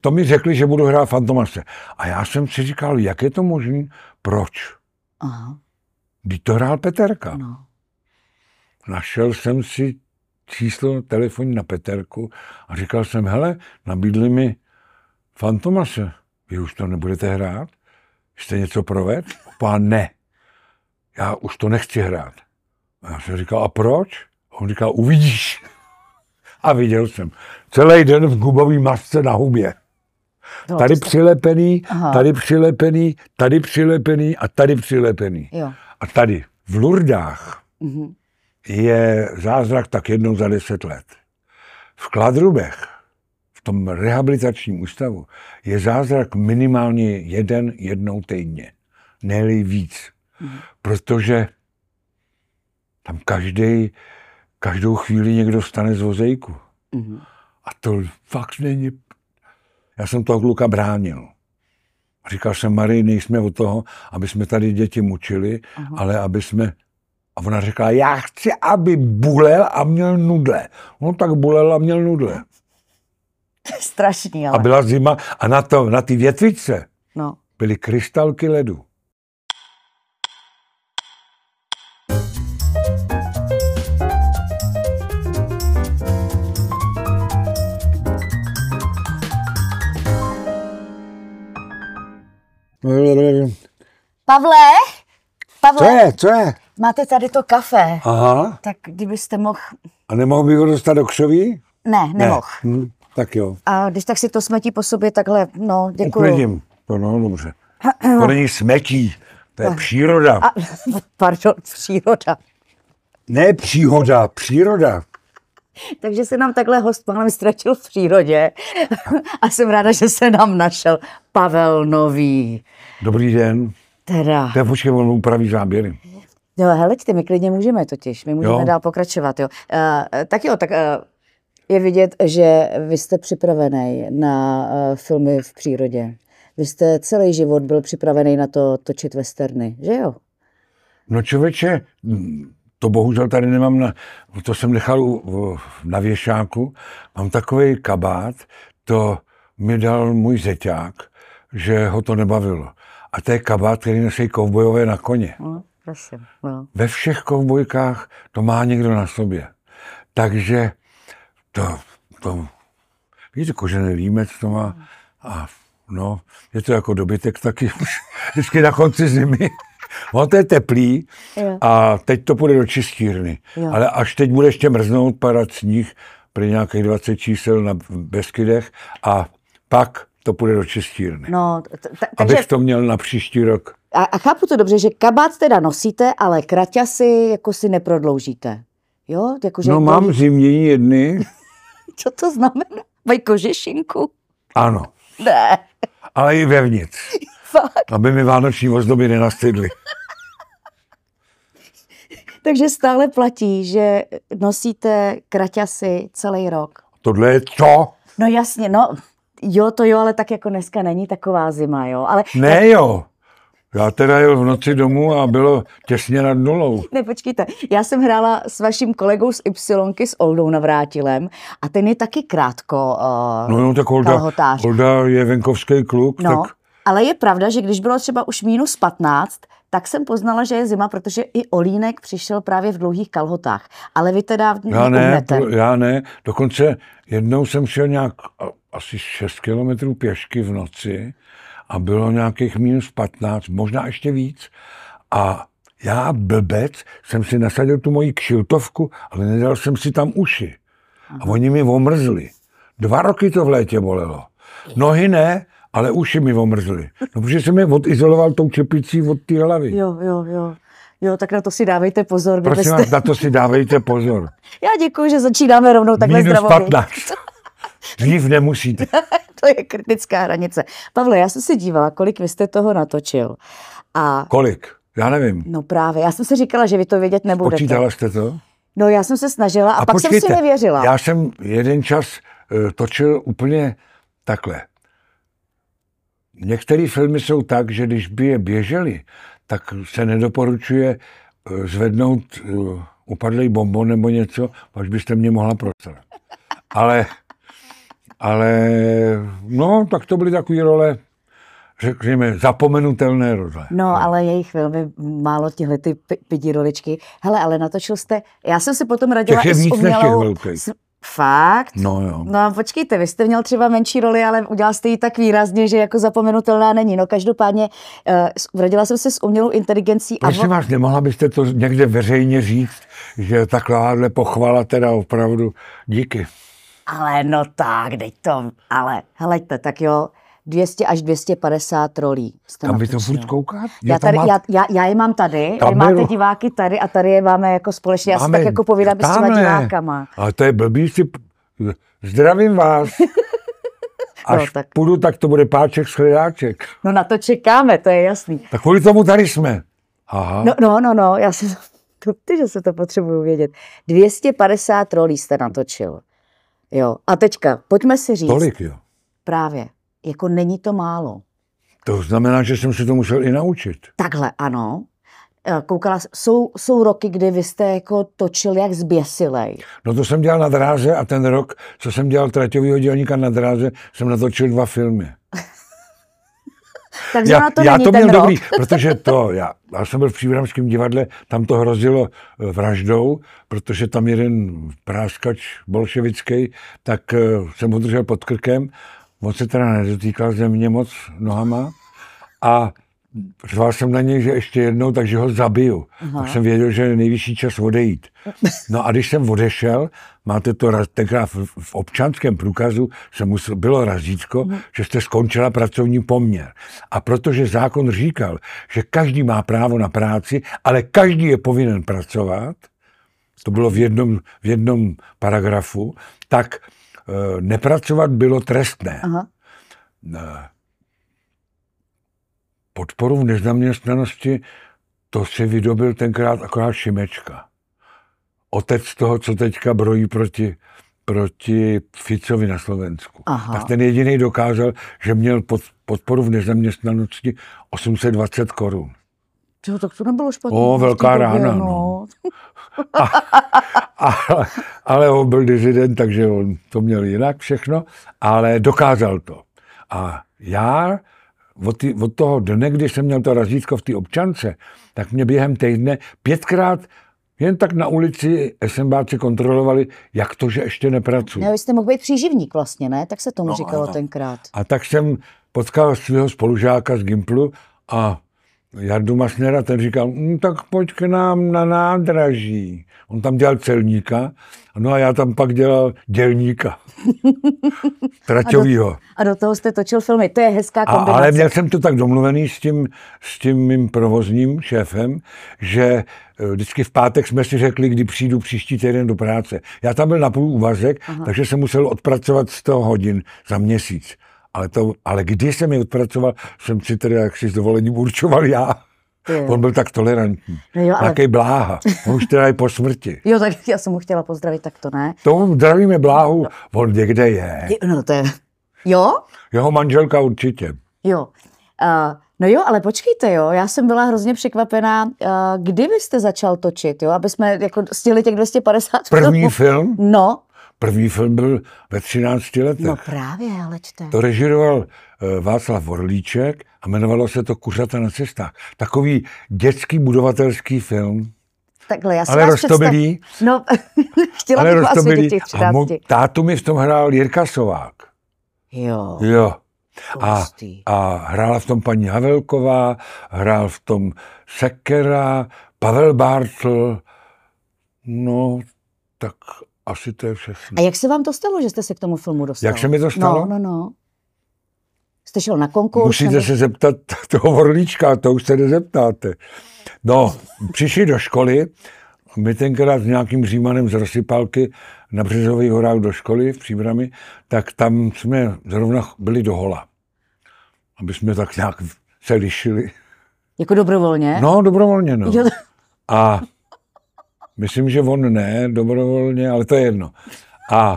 to mi řekli, že budu hrát Fantomase. A já jsem si říkal, jak je to možné, proč? Aha. Když to hrál Peterka. No. Našel jsem si číslo telefonní na Peterku a říkal jsem, hele, nabídli mi Fantomase. Vy už to nebudete hrát? Jste něco provedl? Pán ne. Já už to nechci hrát. A já jsem říkal, a proč? A on říkal, uvidíš. A viděl jsem. Celý den v gubové masce na hubě. No, Tady přilepený, Aha. tady přilepený, tady přilepený a tady přilepený. Jo. A tady v Lurdách je zázrak tak jednou za 10 let. V Kladrubech, v tom rehabilitačním ústavu, je zázrak minimálně jednou týdně. Ne-li víc. Protože tam každou chvíli někdo stane z vozejku. A to fakt není... Já jsem toho kluka bránil. Říkal jsem, Marii, nejsme od toho, aby jsme tady děti mučili, ale aby jsme... A ona řekla, já chci, aby bulel a měl nudle. No tak bulel a měl nudle. To je strašný, ale... A byla zima a na ty větvičce byly krystalky ledu. Pavle, Co je? máte tady to kafe. Aha. Tak kdybyste mohl... A nemohl bych ho dostat do křoví? Ne, nemohl. Tak jo. A když tak si to smetí po sobě takhle, no, děkuju. Uklidím. To no, dobře. To není smetí, to je příroda. Pardon, příroda. Ne příhoda, příroda. Takže se nám takhle host málem ztratil v přírodě a jsem ráda, že se nám našel Pavel Nový. Dobrý den. Teda. Počkej, on upraví záběry. Jo, heleďte, my klidně můžeme totiž, my můžeme dál pokračovat, jo. Tak je vidět, že vy jste připravený na filmy v přírodě. Vy jste celý život byl připravený na to točit westerny, že jo? No člověče, to bohužel tady nemám, to jsem nechal na věšáku, mám takový kabát, to mi dal můj zeťák, že ho to nebavilo. A to je kabát, který nosí kovbojové na koně. No, prosím, no. Ve všech kovbojkách to má někdo na sobě. Takže to víte, kožený límec to má a no, je to jako dobytek taky vždycky na konci zimy. No, to je teplý a teď to půjde do čistírny. Ale až teď bude ještě mrznout, padat sníh, pro nějakých 20 čísel na Beskydech a pak to půjde do čistírny. No, abych to měl na příští rok. A chápu to dobře, že kabát teda nosíte, ale kraťasy jako si neprodloužíte. Jo? Jako, že no mám zimní jedny. Co to znamená? Mají kožešinku? Ano. Ne. Ale i vevnitř. Fakt. Aby mi vánoční ozdoby nenastydly. Takže stále platí, že nosíte kraťasy celý rok. Tohle je co? No jasně, no jo, to jo, ale tak jako dneska není taková zima, jo. Ale ne jo. Já teda jel v noci domů a bylo těsně nad nulou. Ne, počkejte, já jsem hrála s vaším kolegou z Ypsilonky, s Oldou Navrátilem a ten je taky krátko no tak Olda je venkovský kluk. No, tak... ale je pravda, že když bylo třeba už -15, tak jsem poznala, že je zima, protože i Olínek přišel právě v dlouhých kalhotách. Ale vy teda já ne. Dokonce jednou jsem šel nějak asi 6 kilometrů pěšky v noci a bylo nějakých -15, možná ještě víc. A já, blbec, jsem si nasadil tu moji kšiltovku, ale nedal jsem si tam uši. A oni mi omrzli. 2 roky to v létě bolelo. Nohy ne, ale uši mi omrzly. No, protože jsem je odizoloval tou čepicí od té hlavy. Jo, tak na to si dávejte pozor. Prosím vás, na to si dávejte pozor. Já děkuji, že začínáme rovnou takhle zdravou. -15. Dřív nemusíte. To je kritická hranice. Pavle, já jsem si dívala, kolik vy jste toho natočil. A... Kolik? Já nevím. No právě, já jsem si říkala, že vy to vědět nebudete. Počítala jste to? No já jsem se snažila a pak počkejte, jsem si nevěřila. Já jsem jeden čas točil úplně takhle. Některé filmy jsou tak, že když by je běžely, tak se nedoporučuje zvednout upadlý bonbon nebo něco, až byste mě mohla prostrat. ale no, tak to byly takové role, řekněme, zapomenutelné role. No, ale jejich velmi málo tyhle ty pidi roličky. Hele, ale natočil jste, já jsem se potom radila i s umělou... Fakt? No jo. No počkejte, vy jste měl třeba menší roli, ale udělal jste ji tak výrazně, že jako zapomenutelná není. No každopádně radila jsem se s umělou inteligencí. Prosím vás, nemohla byste to někde veřejně říct, že takováhle pochvala teda opravdu díky. Ale no tak, dej to, ale helejte, tak jo, 200 až 250 rolí. Tam vy to furt koukat? Já je mám tady, vy máte diváky tady a tady je máme jako společně. Já si tak jako povídám s těma divákama. Ale to je blbý si... Zdravím vás. Až no, tak... půjdu, tak to bude páček s chledáček. No na to čekáme, to je jasný. Tak kvůli tomu tady jsme. Aha. No, já si že se to potřebuju vědět. 250 rolí jste natočil. Jo, a teďka, pojďme si říct. Tolik, jo. Právě. Jako není to málo. To znamená, že jsem si to musel i naučit. Takhle, ano. Koukala, jsou roky, kdy vy jste jako točil jak zběsilej. No to jsem dělal na dráze a ten rok, co jsem dělal traťovýho dělníka na dráze, jsem natočil 2 filmy. Takže já to měl dobrý, protože já jsem byl v Příbramském divadle, tam to hrozilo vraždou, protože tam jeden práskač bolševický, tak jsem ho držel pod krkem, on se teda nedotýkal ze mě moc nohama a řval jsem na něj, že ještě jednou, takže ho zabiju. Tak jsem věděl, že je nejvyšší čas odejít. No a když jsem odešel, máte to tenkrát v občanském průkazu, bylo razítko, že jste skončila pracovní poměr. A protože zákon říkal, že každý má právo na práci, ale každý je povinen pracovat, to bylo v jednom paragrafu, tak nepracovat bylo trestné. Podporu v nezaměstnanosti, to si vydobil tenkrát akorát Šimečka. Otec toho, co teďka brojí proti Ficovi na Slovensku. Tak ten jediný dokázal, že měl podporu v nezaměstnanosti 820 korun. Tak to nebylo špatné. Velká rána. No. Ale on byl dizident, takže on to měl jinak všechno, ale dokázal to. A já od toho dne, kdy jsem měl to razítko v té občance, tak mě během týdne 5krát jen tak na ulici SMBáci kontrolovali, jak to, že ještě nepracuji. No, vy jste mohl být příživník vlastně, ne? Tak se tomu říkalo tenkrát. A tak jsem potkal svého spolužáka z Gimplu a Jardu Masnera, ten říkal, tak pojď k nám na nádraží. On tam dělal celníka, no a já tam pak dělal dělníka. Traťovýho. A do toho jste točil filmy, to je hezká kombinace. Ale měl jsem to tak domluvený s tím mým provozním šéfem, že vždycky v pátek jsme si řekli, kdy přijdu příští týden do práce. Já tam byl na půl úvazek, takže jsem musel odpracovat 100 hodin za měsíc. Ale když jsem je odpracoval, jsem si tedy jaksi s dovolením určoval já. On byl tak tolerantní. No jo, ale... Jaký Bláha. On už teda je po smrti. Jo, tak já jsem ho chtěla pozdravit, tak to ne. Tomu zdravíme Bláhu, on někde je. No to je... Jo? Jeho manželka určitě. Jo. No jo, ale počkejte, jo, já jsem byla hrozně překvapená, kdy vy jste začal točit, jo, aby jsme jako stihli těch 250 První film? No. První film byl ve 13 letech. No právě, ale čte. To režíroval Václav Orlíček a jmenovalo se to Kuřata na cestách. Takový dětský budovatelský film. Takhle, já si ale vás roztomilý. No, chtěla bych vás vidět těch 13. A tátu mi v tom hrál Jirka Sovák. Jo. A hrála v tom paní Havelková, hrál v tom Sekera, Pavel Bartl, no, tak asi to je všechno. A jak se vám to stalo, že jste se k tomu filmu dostal? Jak se mi to stalo? No. Jste šel na konkurs? Musíte se zeptat toho Orlíčka, to už se nezeptáte. No, přišli do školy, my tenkrát s nějakým Římanem z Rozsypalky na Březových horách do školy v Příbrami, tak tam jsme zrovna byli do hola. Aby jsme tak nějak se lišili. Jako dobrovolně? No, dobrovolně, no. A myslím, že on ne, dobrovolně, ale to je jedno. A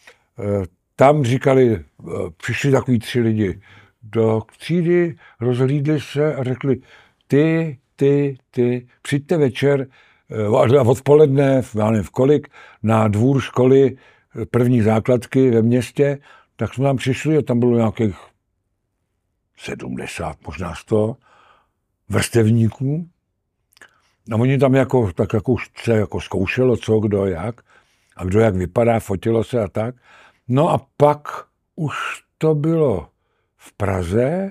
tam říkali, přišli takový 3 lidi do třídy, rozhlídli se a řekli, ty, přijďte večer a odpoledne, já nevím v kolik, na dvůr školy první základky ve městě, tak jsme tam přišli a tam bylo nějakých 70, možná 100 vrstevníků. A oni tam tak už se jako zkoušelo, co, kdo, jak. A kdo jak vypadá, fotilo se a tak. No a pak už to bylo v Praze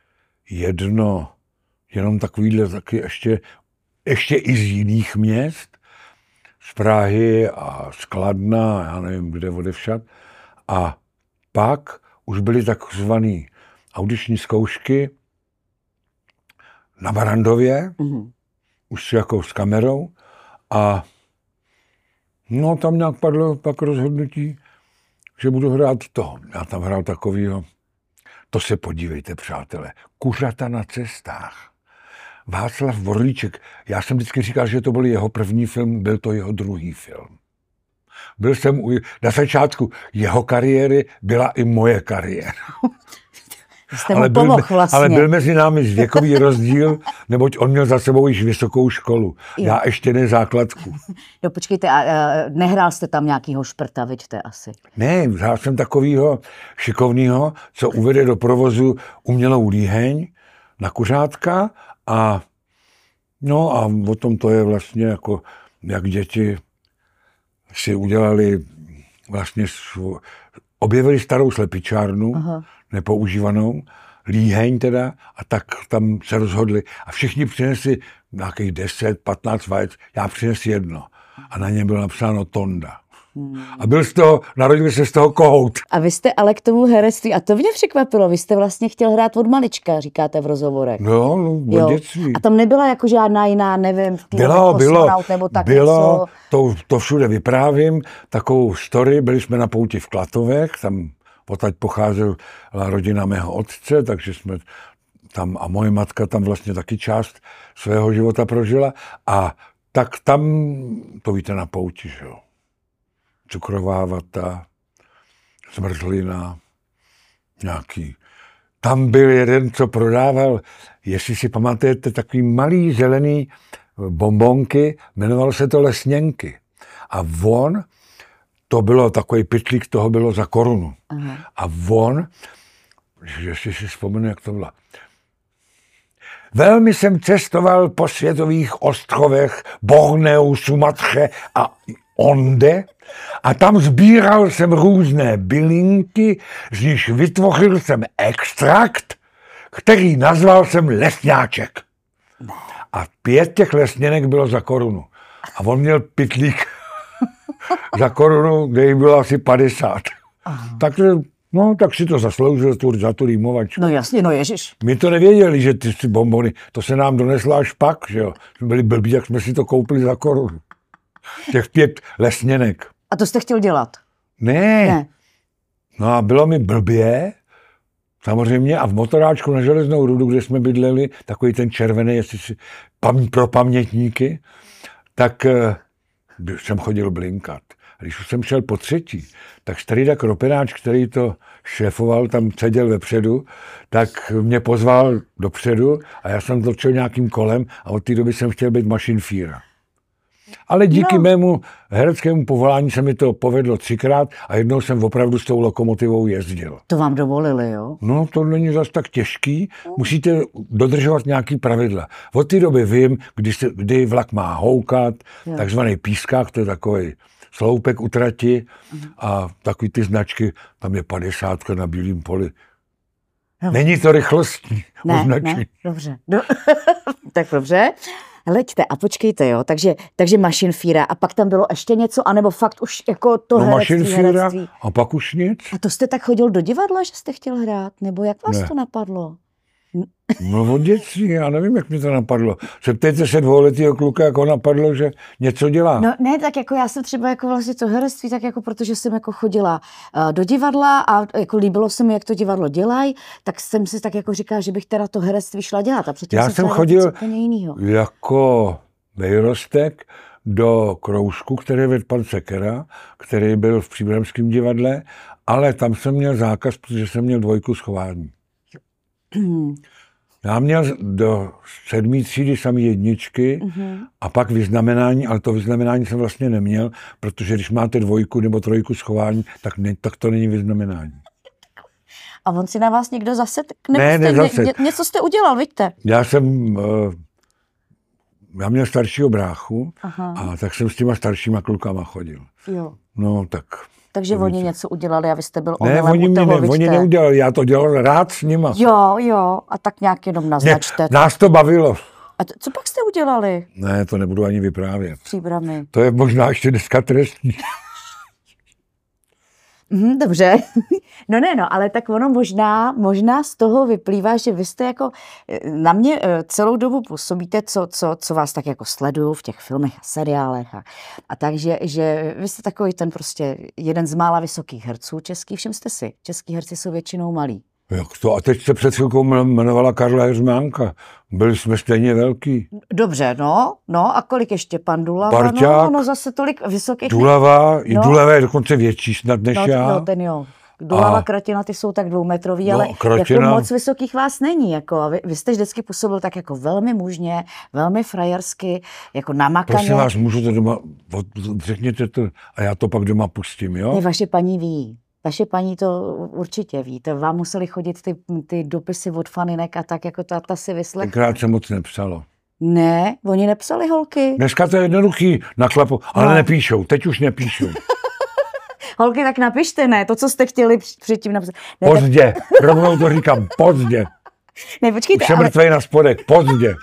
jenom takovýhle taky ještě i z jiných měst, z Prahy a z Kladna, já nevím, kde odevšad. A pak už byly takzvané audiční zkoušky na Barrandově, už jako s kamerou. A no tam nějak padlo pak rozhodnutí, že budu hrát to. Já tam hrál takovýho, to se podívejte, přátelé, Kuřata na cestách. Václav Vorlíček, já jsem vždycky říkal, že to byl jeho první film, byl to jeho druhý film. Byl jsem na začátku jeho kariéry, byla i moje kariéra. Ale byl mezi námi věkový rozdíl, neboť on měl za sebou již vysokou školu. Já ještě ne základku. No počkejte, a nehrál jste tam nějakýho šprta, vidíte asi? Ne, hrál jsem takovýho šikovného, co uvede do provozu umělou líheň na kuřátka a o tom to je vlastně jako, jak děti si udělali vlastně, objevili starou slepičárnu, nepoužívanou, líheň teda, a tak tam se rozhodli. A všichni přinesli nějakých 10, 15 vajec, já přinesl jedno. A na něm bylo napsáno Tonda. A narodil se z toho kohout. A vy jste ale k tomu herectví, a to mě překvapilo, vy jste vlastně chtěl hrát od malička, říkáte v rozhovorech. No, od dětství. A tam nebyla jako žádná jiná, nevím, bylo, nebo tak něco? To všude vyprávím, takovou story, byli jsme na pouti v Klatovech, tam odtud pocházela rodina mého otce, takže jsme tam, a moje matka tam vlastně taky část svého života prožila. A tak tam, to víte, na pouti, že jo. Cukrová vata, zmrzlina, nějaký. Tam byl jeden, co prodával, jestli si pamatujete, takový malý zelený bonbonky, jmenovalo se to Lesněnky. A to bylo takový pytlík, toho bylo za korunu. Aha. A jestli si vzpomenu, jak to bylo. Velmi jsem cestoval po světových ostrovech Borneu, Sumatře a Onde a tam sbíral jsem různé bylinky, z nichž vytvořil jsem extrakt, který nazval jsem lesňáček. A 5 těch lesněnek bylo za korunu. A on měl pytlík za korunu, kde jich bylo asi 50. Takže, tak si to zasloužil za tu rýmovačku. No jasně, ježiš. My to nevěděli, že ty bonbony, to se nám doneslo až pak, že jo. Jsme byli blbí, jak jsme si to koupili za korunu. Těch 5 lesněnek. A to jste chtěl dělat? Ne. No a bylo mi blbě, samozřejmě, a v motoráčku na Železnou rudu, kde jsme bydleli, takový ten červený, jestli si pro pamětníky, tak jsem chodil blinkat. A když už jsem šel po 3., tak Strejda Kropenáč, který to šéfoval, tam seděl vepředu, tak mě pozval dopředu a já jsem točil nějakým kolem a od té doby jsem chtěl být mašinfíra. Ale díky mému hereckému povolání se mi to povedlo 3krát a jednou jsem opravdu s tou lokomotivou jezdil. To vám dovolili, jo? No, to není zas tak těžký. Musíte dodržovat nějaký pravidla. Od té doby vím, kdy vlak má houkat, takzvaný pískák, to je takový sloupek u trati a takový ty značky, tam je 50 na bílém poli. Není to rychlostní označení. Ne, dobře. Tak dobře. Leďte a počkejte, jo, takže mašinfíra a pak tam bylo ještě něco, anebo fakt už jako to herectví. A pak už nic. A to jste tak chodil do divadla, že jste chtěl hrát, nebo jak vás to napadlo? No od dětství, já nevím, jak mi to napadlo. Zeptejte se 2letého kluka, jak ho napadlo, že něco dělá. No ne, tak jako já jsem třeba jako vlastně to herectví, tak jako protože jsem jako chodila do divadla a jako líbilo se mi, jak to divadlo dělají, tak jsem si tak jako říkala, že bych teda to herectví šla dělat. A já jsem chodil jako vejrostek do kroužku, který vedl pan Sekera, který byl v Příbramském divadle, ale tam jsem měl zákaz, protože jsem měl 2 schování. Já měl do 7. třídy samý 1 a pak vyznamenání, ale to vyznamenání jsem vlastně neměl, protože když máte 2 nebo 3 schování, tak to není vyznamenání. A on si na vás někdo zase... Ne, zase. Něco jste udělal, vidíte? Já měl staršího bráchu a tak jsem s těma staršíma klukama chodil. Jo. No tak... Takže oni něco udělali a vy jste byl omylem u toho, oni neudělali, já to dělal rád s nima. Jo, a tak nějak jenom naznačte. Nás to bavilo. A co pak jste udělali? Ne, to nebudu ani vyprávět. Příbramy. To je možná ještě dneska trestní. Dobře. No, ale tak ono možná z toho vyplývá, že vy jste jako, na mě celou dobu působíte, co vás tak jako sleduju v těch filmech a seriálech a takže že vy jste takový ten prostě jeden z mála vysokých herců českých, všem jste si, český herci jsou většinou malí. Jak to? A teď se před chvilkou jmenovala Karla Heřmánka. Byli jsme stejně velký. Dobře, no a kolik ještě pan Dulava? Barťák, no zase tolik vysokých. Dulava, i Dulava je dokonce větší snad než já. No, ten jo. Dulava, Kratina, ty jsou tak dvoumetrový, ale Kratina, jako moc vysokých vás není. Jako, a vy jste vždycky působil tak jako velmi mužně, velmi frajersky, jako namakaně. Prosím vás, můžu to doma, řekněte to a já to pak doma pustím, jo? Ne, vaše paní ví. Vaše paní to určitě ví. To vám museli chodit ty dopisy od faninek a tak, jako ta si vyslechla. Tenkrát se moc nepsalo. Ne, oni nepsali holky. Dneska to je jednoduchý, naklapu, ale nepíšou, teď už nepíšou. Holky, tak napište, ne, to, co jste chtěli předtím napsat. Ne, pozdě, rovnou to říkám, pozdě. Ne, počkejte, už jsem mrtvej na spodek, pozdě.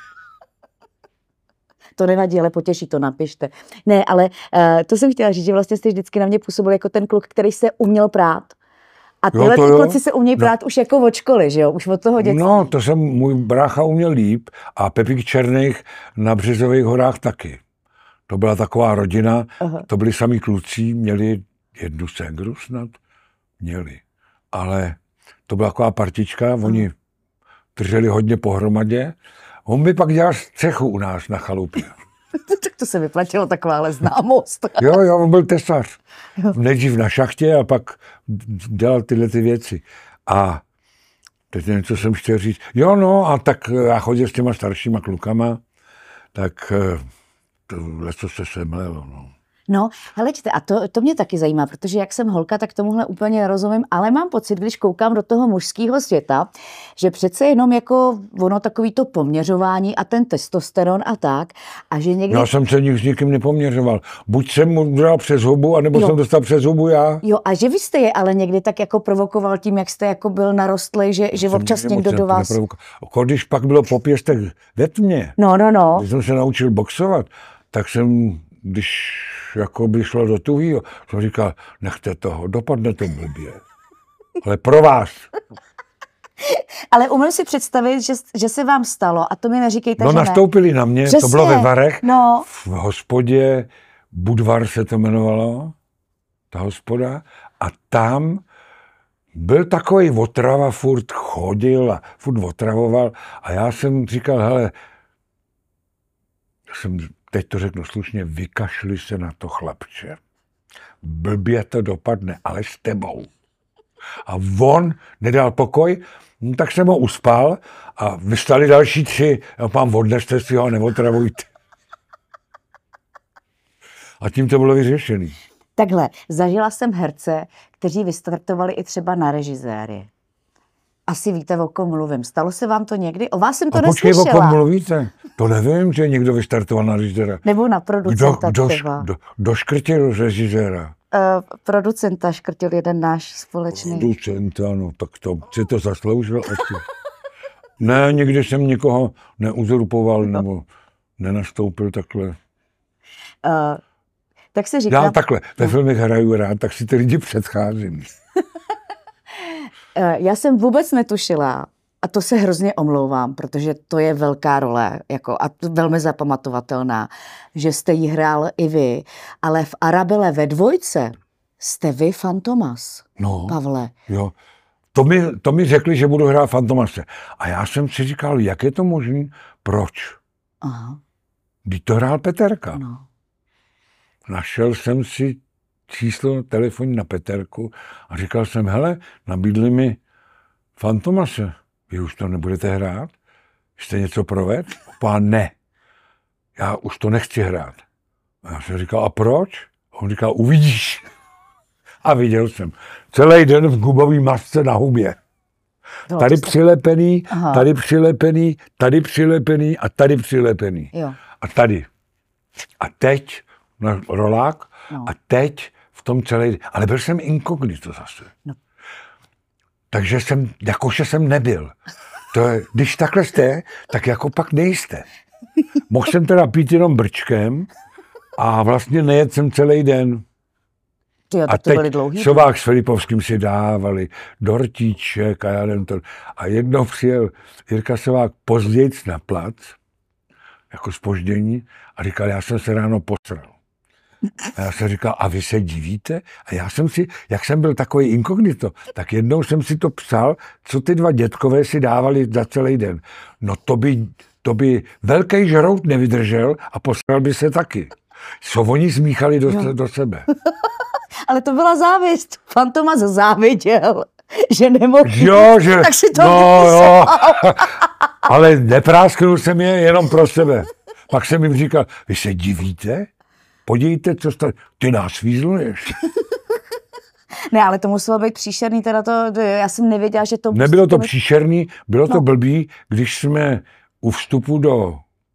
To nevadí, ale potěší to, napište. Ne, ale to jsem chtěla říct, že vlastně jste vždycky na mě působil jako ten kluk, který se uměl prát. A tyhle kluci se umějí prát už jako od školy, že jo? Už od toho dětství. No, to jsem, můj brácha uměl líp a Pepík Černých na Březových horách taky. To byla taková rodina, to byli samí kluci, měli jednu ségru snad, měli. Ale to byla taková partička, oni drželi hodně pohromadě. On by pak dělal střechu u nás na chalupě. Tak to se vyplatilo takováhle známost. Jo, on byl tesař. Nejdřív na šachtě a pak dělal tyhle ty věci. A teď nevím, co jsem chtěl říct. Jo, no, a tak já chodil s těma staršíma klukama, tak tohle, co se semlelo, no. No, helejte, a to mě taky zajímá, protože jak jsem holka, tak tomuhle úplně nerozumím, ale mám pocit, když koukám do toho mužského světa, že přece jenom jako ono takový to poměřování a ten testosteron a tak, a že někdy... Já jsem se s nikým nepoměřoval. Buď jsem mu dal přes hubu, anebo jsem dostal přes hubu já. Jo, a že vy jste je ale někdy tak jako provokoval tím, jak jste jako byl narostlý, že občas někdo do vás... Když pak bylo po pěstech ve tmě, když jsem se naučil boxovat, tak jsem, když jako by šlo do tuhýho, jsem říkal, nechte toho, dopadne to blbě. Ale pro vás. Ale umím si představit, že se vám stalo, a to mi neříkejte, že ne. No nastoupili na mě, přesně, to bylo ve Varech, v hospodě, Budvar se to jmenovalo, ta hospoda, a tam byl takový otrava, furt chodil a furt otravoval a já jsem říkal, hele, teď to řeknu slušně, vykašli se na to, chlapče. Blbě to dopadne, ale s tebou. A on nedal pokoj, tak jsem ho uspal a vystali další 3. Já pán, odneste si ho a neotravujte. A tím to bylo vyřešený. Takhle, zažila jsem herce, kteří vystartovali i třeba na režiséry. Asi víte, o kom mluvím. Stalo se vám to někdy? O vás jsem to neslyšela. Počkej, o kom mluvíte? To nevím, že někdo vystartoval na režiséra. Nebo na producenta třeba. Kdo škrtil režiséra? Producenta škrtil jeden náš společný. Producenta, no tak to si to zasloužil asi. Ne, nikdy jsem nikoho neuzurpoval nebo nenastoupil takhle. Tak se říká... Já takhle, ve filmech hraju rád, tak si ty lidi předcházím. Já jsem vůbec netušila, a to se hrozně omlouvám, protože to je velká role jako, a velmi zapamatovatelná, že jste jí hrál i vy, ale v Arabele ve 2 jste vy Fantomas, Pavle. Jo, to mi řekli, že budu hrát Fantomase. A já jsem si říkal, jak je to možné, proč? Aha. Když to hrál Peterka. No. Našel jsem si číslo telefonní na Peterku a říkal jsem, hele, nabídli mi Fantomase, vy už to nebudete hrát? Jste něco provedl? Pán, ne, já už to nechci hrát. A já jsem říkal, a proč? A on říkal, uvidíš. A viděl jsem celý den v gumové masce na hubě. Tady přilepený, tady přilepený, tady přilepený a tady přilepený. Jo. A tady. A teď na rolák a teď v tom celý. Ale byl jsem inkognito zase. No. Takže jsem nebyl. To je, když takhle jste, tak jako pak nejste. Mohl jsem teda pít jenom brčkem a vlastně nejedl jsem celý den. A teď Sovák s Filipovským si dávali dortíček a já nevím to. A jednou přijel Jirka Sovák pozdějc na plac, jako zpoždění, a říkal, já jsem se ráno posral. A já jsem říkal, a vy se divíte? A já jsem si, jak jsem byl takový inkognito, tak jednou jsem si to psal, co ty dva dětkové si dávali za celý den. No to by velký žrout nevydržel a posral by se taky. Co oni zmíchali do sebe. Ale to byla závist. Fantomas záviděl, že nemohl. Jo, že... Tak si to jo. Ale neprásknul jsem je jenom pro sebe. Pak jsem jim říkal, vy se divíte? Podívejte, co jste... Ty nás výzluješ. Ne, ale to muselo být příšerný, teda to, já jsem nevěděla, že to... Nebylo to příšerný, bylo to blbý, když jsme u vstupu do...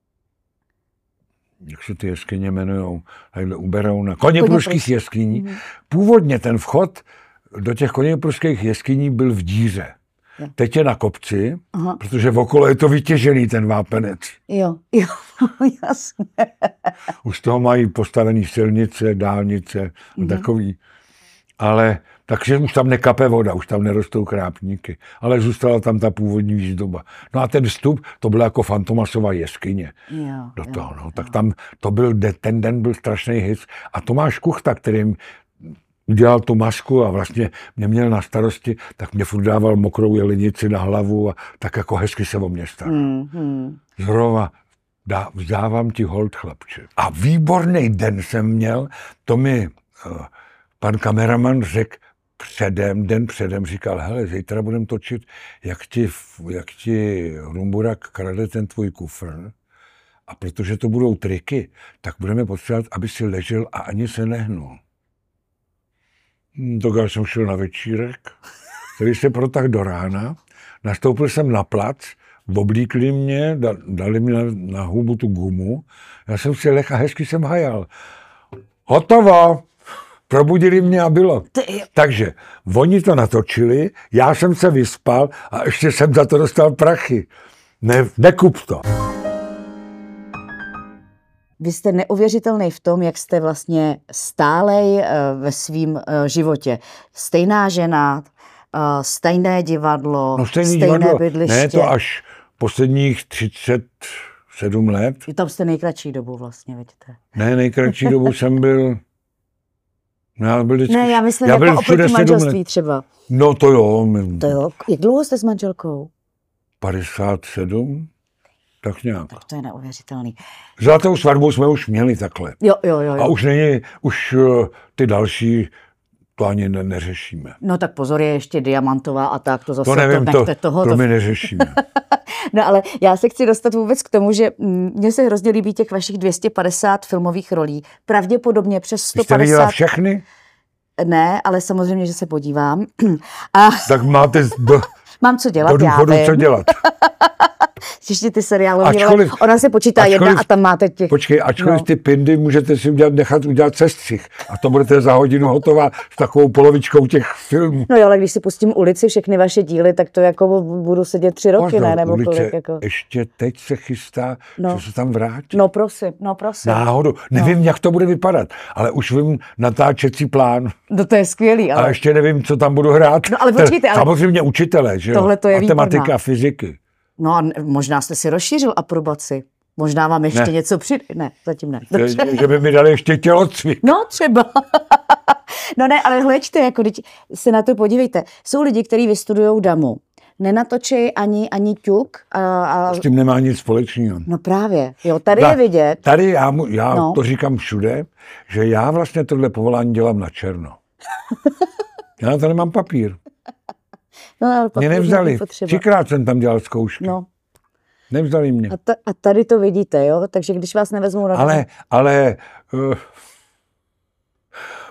Jak se ty jeskyně jmenujou? U Berouna. Koněprušských jeskyní. Původně ten vchod do těch koněprušských jeskyní byl v díře. Jo. Teď je na kopci, protože okolo je to vytěžený ten vápenec. Jo, jasně. Už z toho mají postavený silnice, dálnice, takový. Ale takže už tam nekape voda, už tam nerostou krápníky, ale zůstala tam ta původní výzdoba. No a ten vstup, to byla jako Fantomasova jeskyně do toho. No. Tak tam ten den byl strašný hit. A Tomáš Kuchta, kterým udělal tu masku a vlastně mě měl na starosti, tak mě furt dával mokrou jelenici na hlavu a tak jako hezky se o mě staral. Zrovna vzdávám ti hold, chlapče. A výborný den jsem měl, to mi pan kameraman řekl den předem, říkal, hele, zítra budeme točit, jak ti Rumburak krade ten tvůj kufr. A protože to budou triky, tak budeme potřebovat, aby si ležel a ani se nehnul. Tak já jsem šel na večírek, který se protáhl do rána, nastoupil jsem na plac, oblíkli mě, dali mi na hubu tu gumu, já jsem si leh a hezky jsem hajal. Hotovo! Probudili mě a bylo. Takže oni to natočili, já jsem se vyspal a ještě jsem za to dostal prachy. Nekup to. Vy jste neuvěřitelný v tom, jak jste vlastně stálej ve svém životě. Stejná žena, stejné divadlo, stejné bydliště. Ne, to až posledních 37 let. Tam jste nejkratší dobu vlastně, vidíte. Ne, nejkratší dobu jsem byl... Ne, já myslím, jako oproti manželství třeba. No to jo. To jo. Jak dlouho jste s manželkou? 57, tak nějak. Tak to je neuvěřitelný. Zlatou svatbu jsme už měli takhle. Jo. A už ty další, to ani neřešíme. No tak pozor, je ještě diamantová a tak, to zase to nevím, to my neřešíme. No ale já se chci dostat vůbec k tomu, že mně se hrozně líbí těch vašich 250 filmových rolí. Pravděpodobně přes 150... Jste viděla všechny? Ne, ale samozřejmě, že se podívám. Tak máte mám co dělat, do důchodu co dělat. Ještě ty seriálové role. Ona se počítá jedna a tam máte těch... Počkej, ačkoliv ty pindy můžete si nechat udělat sestřih. A to budete za hodinu hotová s takovou polovičkou těch filmů. No jo, ale když si pustím Ulici, všechny vaše díly, tak to jako budu sedět 3 roky, ne? Nebo kolik, jako... Ještě teď se chystá, že se tam vrátí. No prosím. Náhodou. Nevím, jak to bude vypadat, ale už vím natáčecí plán. No to je skvělý, ale... A ještě nevím, co tam budu hrát. No ale počkejte, ale... Samozřejmě učitele, že jo? Tohle to je matematika, fyziky. No a možná jste si rozšířil aprobaci. Možná vám ještě něco přijde. Ne, zatím ne. Že by mi dali ještě tělocvik. No třeba. No ne, ale hleďte, jako teď se na to podívejte. Jsou lidi, kteří vystudujou damu. Nenatočí ani ťuk. S tím nemá nic společného. No právě. Jo, tady je vidět. Tady já to říkám všude, že já vlastně tohle povolání dělám na černo. Já na to nemám papír. No, ale mě nevzali. 3krát jsem tam dělal zkoušky. No. Nevzali mě. A tady to vidíte, jo? Takže když vás nevezmou na... Ale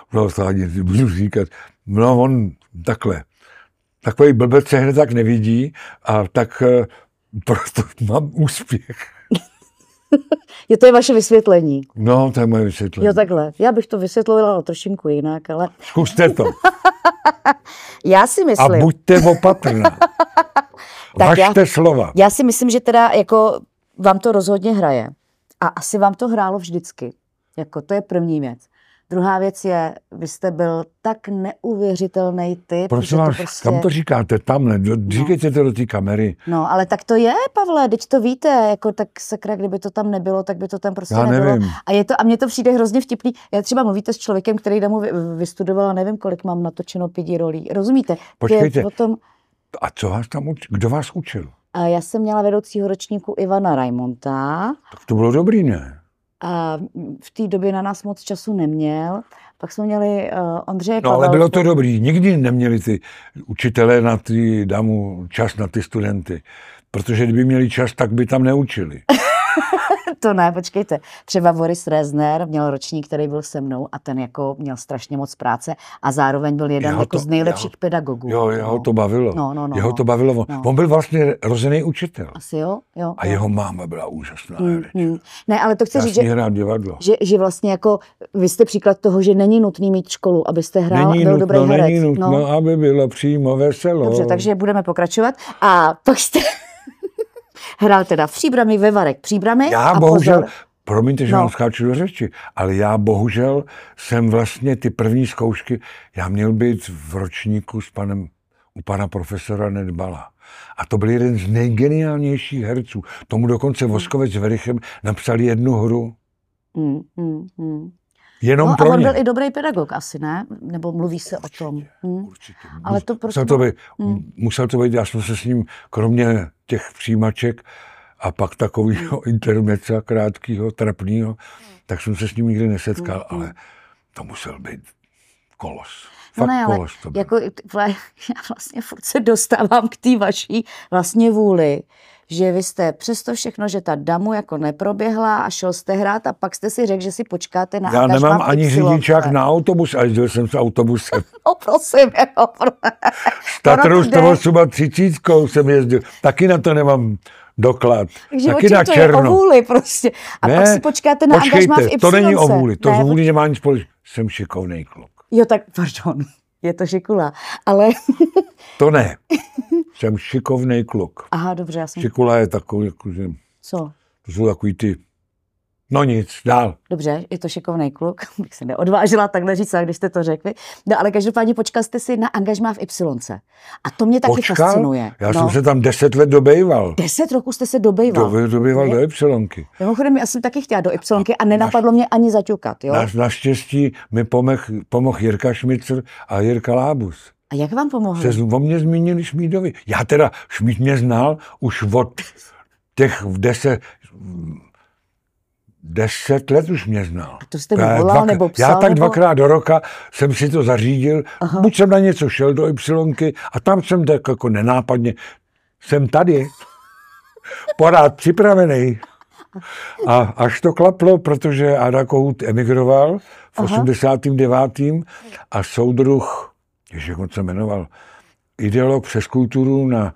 No to ani budu říkat. No on takhle. Takový blbec se hned tak nevidí a tak proto mám úspěch. Je to vaše vysvětlení. No, to je moje vysvětlení. Jo, takhle. Já bych to vysvětlila trošinku jinak, ale... Zkuste to. Já si myslím... A buďte opatrná. Važte slova. Já si myslím, že teda jako vám to rozhodně hraje. A asi vám to hrálo vždycky. Jako to je první věc. Druhá věc je, vy jste byl tak neuvěřitelný typ. Prosím vás, prostě... kam to říkáte? Tamhle, říkejte to do té kamery. No, ale tak to je, Pavle, teď to víte, jako tak sakra, kdyby to tam nebylo, tak by to tam prostě já nebylo. Nevím. A mně to přijde hrozně vtipný. Já třeba mluvíte s člověkem, který domů vystudoval, nevím, kolik mám natočeno 5 rolí. Rozumíte? Počkejte, potom... a co vás tam kdo vás učil? A já jsem měla vedoucího ročníku Ivana Raimonta. Tak to bylo dobrý, ne? A v té době na nás moc času neměl. Pak jsme měli Ondřeje No, ale bylo to dobrý. Nikdy neměli ty učitelé na ty dámu čas na ty studenty. Protože kdyby měli čas, tak by tam neučili. To ne, počkejte. Třeba Boris Rezner měl ročník, který byl se mnou a ten jako měl strašně moc práce a zároveň byl jeden z nejlepších pedagogů. Jo, jeho to bavilo. Jeho to bavilo. No. On byl vlastně rozený učitel. Asi jo. A jeho máma byla úžasná. Ne, ale to chci říct, že vlastně jako vy jste příklad toho, že není nutný mít školu, abyste hrál, byl dobrý herec. Není nutno, aby bylo přímo veselo. Dobře, takže budeme pokračovat. A pak jste... Hrál teda v Příbrami, ve Varech Příbrami. Já bohužel, promiňte, že vám skáču do řeči, ale já bohužel jsem vlastně ty první zkoušky, já měl být v ročníku u pana profesora Nedbala. A to byl jeden z nejgeniálnějších herců. Tomu dokonce Voskovec s Verichem napsali jednu hru. Jenom pro on ně. byl i dobrý pedagog asi, ne? Nebo mluví se o tom. Určitě. Ale to prostě... Musel to být, já jsem se s ním, kromě těch přijímaček a pak takového intermeca krátkého, trapného, tak jsem se s ním nikdy nesetkal, ale to musel být kolos. Fakt kolos to byl. Jako, já vlastně furt se dostávám k té vaší vlastně vůli, že vy jste přesto všechno, že ta damu jako neproběhla a šel jste hrát a pak jste si řekl, že si počkáte na Já nemám ani řidičák na autobus a jezdil jsem s autobusem. No prosím, jo. S Tatrou 130 jsem jezdil. Taky na to nemám doklad. Takže taky na to černo. Je o vůli prostě. A pak si počkáte na angažmá v Y. To není o vůli. To z vůli nemá nic společného. Jsem šikovnej kluk. Jo, tak pardon. Je to šikula, ale... To ne. Jsem šikovnej kluk. Aha, dobře, já jsem... Šikula je takový, jakože... Co? To jsou takový ty... No nic, dál. Dobře, je to šikovnej kluk, bych se neodvážila takhle říct, když jste to řekli. No ale každopádně počkal jste si na angažmá v Y. A to mě taky fascinuje. Já jsem se tam 10 let dobejval. 10 roků jste se dobejval? Dobejval do Y. Mimochodem, já jsem taky chtěla do Y a nenapadlo mě ani zaťukat, jo? Naštěstí mi pomohl Jirka Šmicr a Jirka Lábus. A jak vám pomohli? Se o mě zmínili Šmídovi. Já teda, Šmíd mě znal už od těch 10 let už mě znal. A to jste mi volal nebo psal? Já tak dvakrát do roka jsem si to zařídil. Aha. Buď jsem na něco šel do Y a tam jsem tak jako nenápadně, jsem tady, porád připravený. A až to klaplo, protože Ada Kohut emigroval v 89. a soudruh, jak on se jmenoval, ideolog přes kulturu na,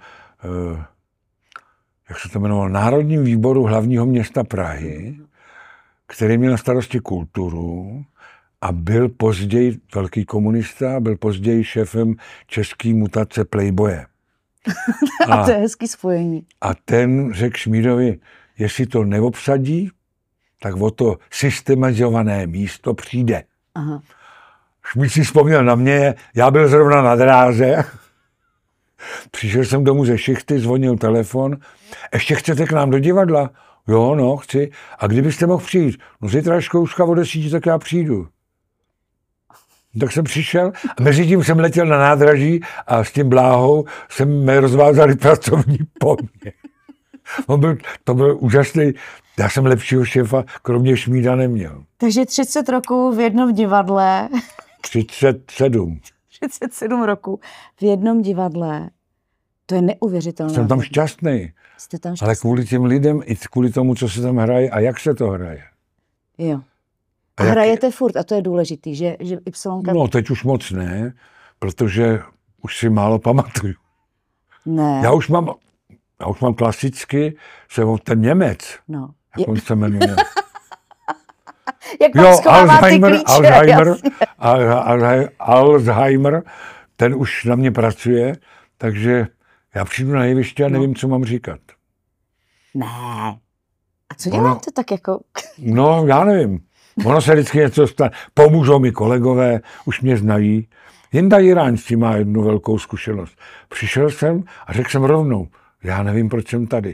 jak se to jmenoval, Národním výboru hlavního města Prahy, který měl na starosti kulturu a byl později velký komunista, byl později šéfem české mutace Playboye. A to je hezký spojení. A ten řekl Šmídovi, jestli to neobsadí, tak o to systematizované místo přijde. Aha. Šmíd si vzpomněl na mě, já byl zrovna na dráze, přišel jsem domů ze šichty, zvonil telefon, ještě chcete k nám do divadla? Jo, no, chci. A kdybyste mohl přijít? No zítra zkouška o 10, tak já přijdu. Tak jsem přišel a mezi tím jsem letěl na nádraží a s tím Bláhou jsme rozvázali pracovní poměr. To byl úžasný. Já jsem lepšího šéfa, kromě Šmída, neměl. Takže 30 roků v jednom divadle. 37. 37 roků v jednom divadle. To je neuvěřitelné. Jsem tam šťastný. Jste tam šťastný. Ale kvůli těm lidem i kvůli tomu, co se tam hraje a jak se to hraje. Jo. A hrajete furt a to je důležitý, že Y... No, teď už moc ne, protože už si málo pamatuju. Ne. Já už mám klasicky, ten Němec, no. jak on se jmenuje. Jak vám schovává ty klíče, Alzheimer, ten už na mě pracuje, takže já přijdu na jeviště a nevím, co mám říkat. Ne. A co děláte tak jako? No, já nevím. Ono se vždycky něco stane. Pomůžou mi kolegové, už mě znají. Jinda Jiránský má jednu velkou zkušenost. Přišel jsem a řekl jsem rovnou, já nevím, proč jsem tady.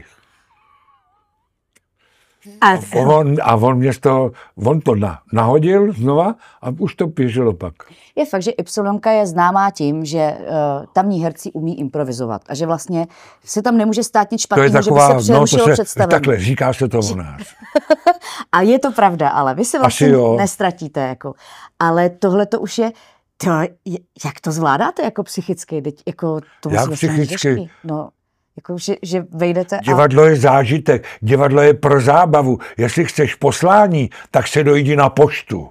On to nahodil znova a už to běželo pak. Je fakt, že Y je známá tím, že tamní herci umí improvizovat a že vlastně se tam nemůže stát nic špatného, že by se přerušilo představení. Takhle, říká se to o nás. A je to pravda, ale vy se vlastně nestratíte. Jako. Ale tohle to už je, jak to zvládáte jako psychicky? Jako, to jak psychicky? No. Jako, že vejdete Divadlo je zážitek, divadlo je pro zábavu. Jestli chceš poslání, tak se dojdi na poštu.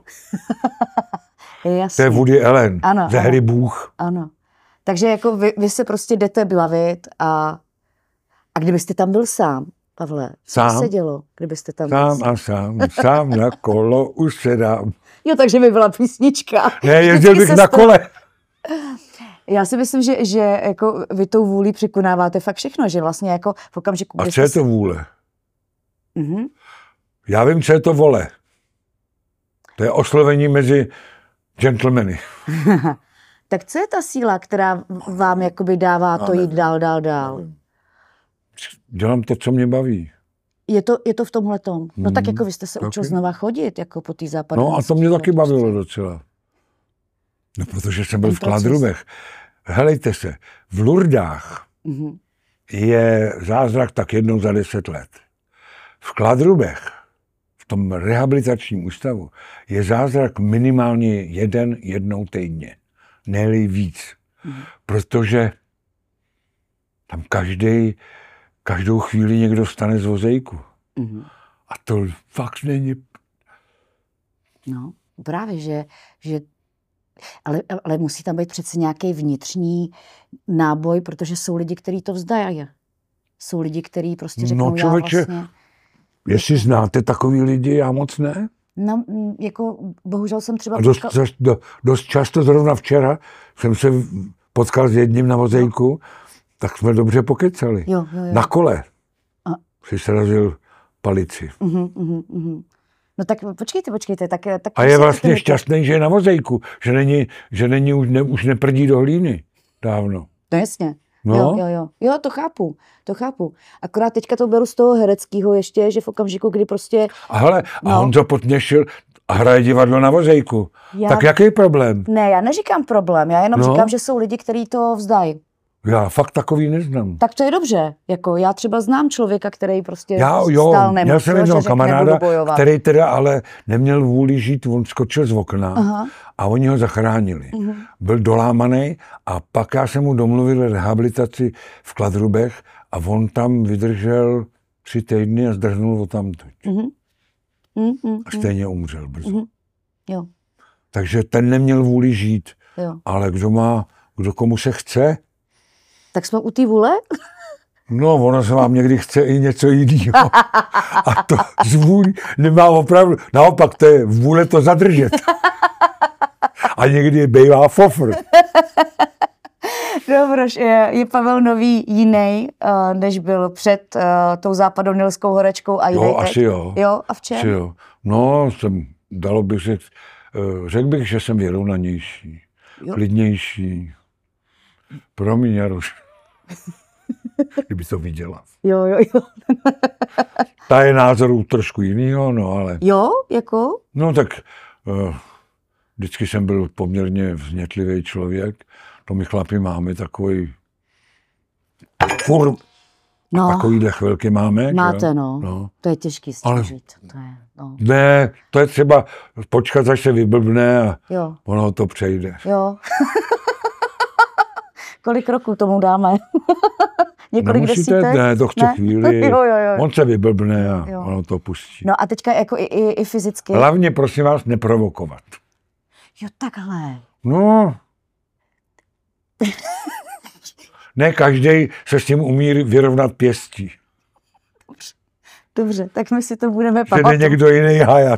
To je Woody Allen, ze hry Bůh. Ano. Takže jako vy se prostě jdete bavit a kdybyste tam byl sám, Pavle, co se dělo, kdybyste tam byl sám na kolo už se dám. Jo, takže by byla písnička. Ne, jezdil bych na kole. Já si myslím, že jako vy tou vůlí překonáváte fakt všechno, že vlastně jako v okamžiku... A co je to vůle? Mm-hmm. Já vím, co je to vole. To je oslovení mezi gentlemany. Tak co je ta síla, která vám jakoby dává to jít dál? Dělám to, co mě baví. Je to v tomhletom. No tak jako vy jste se učil znova chodit, jako po té západní. No a to mě taky bavilo docela. No, protože jsem byl v Kladrubech. Helejte se, v Lurdách je zázrak tak jednou za 10 let. V Kladrubech, v tom rehabilitačním ústavu, je zázrak minimálně jednou týdně. Ne-li víc. Protože tam každou chvíli někdo stane z vozejku. A to fakt není... No, právě, že ale musí tam být přece nějaký vnitřní náboj, protože jsou lidi, kteří to vzdají. Jsou lidi, kteří prostě řeknou, no člověče, já vlastně... Jestli znáte takový lidi, já moc ne. No, jako bohužel jsem třeba... Dost často, zrovna včera, jsem se potkal s jedním na vozejku, tak jsme dobře pokecali. Jo. Na kole. Si srazil palici. No tak počkejte. Tak a je vlastně šťastný, že je na vozejku, že už neprdí do hlíny dávno. No jasně. No. Jo, to chápu. Akorát teďka to beru z toho hereckého ještě, že v okamžiku, kdy prostě... A Honzo Potněšil a hraje divadlo na vozejku. Tak jaký problém? Ne, já neříkám problém, já jenom říkám, že jsou lidi, kteří to vzdají. Já fakt takový neznám. Tak to je dobře. Jako já třeba znám člověka, který prostě stál nemoc. Já jsem jednoho kamaráda, který teda ale neměl vůli žít, on skočil z okna a oni ho zachránili. Byl dolámaný a pak já jsem mu domluvil rehabilitaci v Kladrubech a on tam vydržel 3 týdny a zdrhnul odtamtud. A stejně umřel brzo. Jo. Takže ten neměl vůli žít. Jo. Ale kdo komu se chce, tak jsme u té vůle? No, ono se vám někdy chce i něco jiného. A to z vůli nemá opravdu. Naopak, to je vůle to zadržet. A někdy bývá fofr. Dobroš, je Pavel Nový jiný, než byl před tou západonilskou horečkou a jiný teď? Asi jo. Jo, a v čem? Jo. No, dalo bych říct, řekl bych, že jsem vyrovnanější, klidnější. Promiň, Jaroš. Kdyby to viděla. Jo. Ta je názorů trošku jinýho, no ale... Jo, jako? No tak vždycky jsem byl poměrně vznětlivý člověk. To my chlapi máme takový... Takovýhle chvilky máme. Máte, no. To je těžký s tím žít. Ne, to je třeba počkat, až se vyblbne a ono to přejde. Jo. Kolik roků tomu dáme? Několik Nemusíte, desítek? ne, to chce chvíli. Jo. On se vyblbne a ono to pustí. No a teďka jako i fyzicky? Hlavně, prosím vás, neprovokovat. Jo, takhle. No. Ne každý se s tím umí vyrovnat pěstí. Dobře, tak my si to budeme Že pamatovat. jde někdo jiný hajat.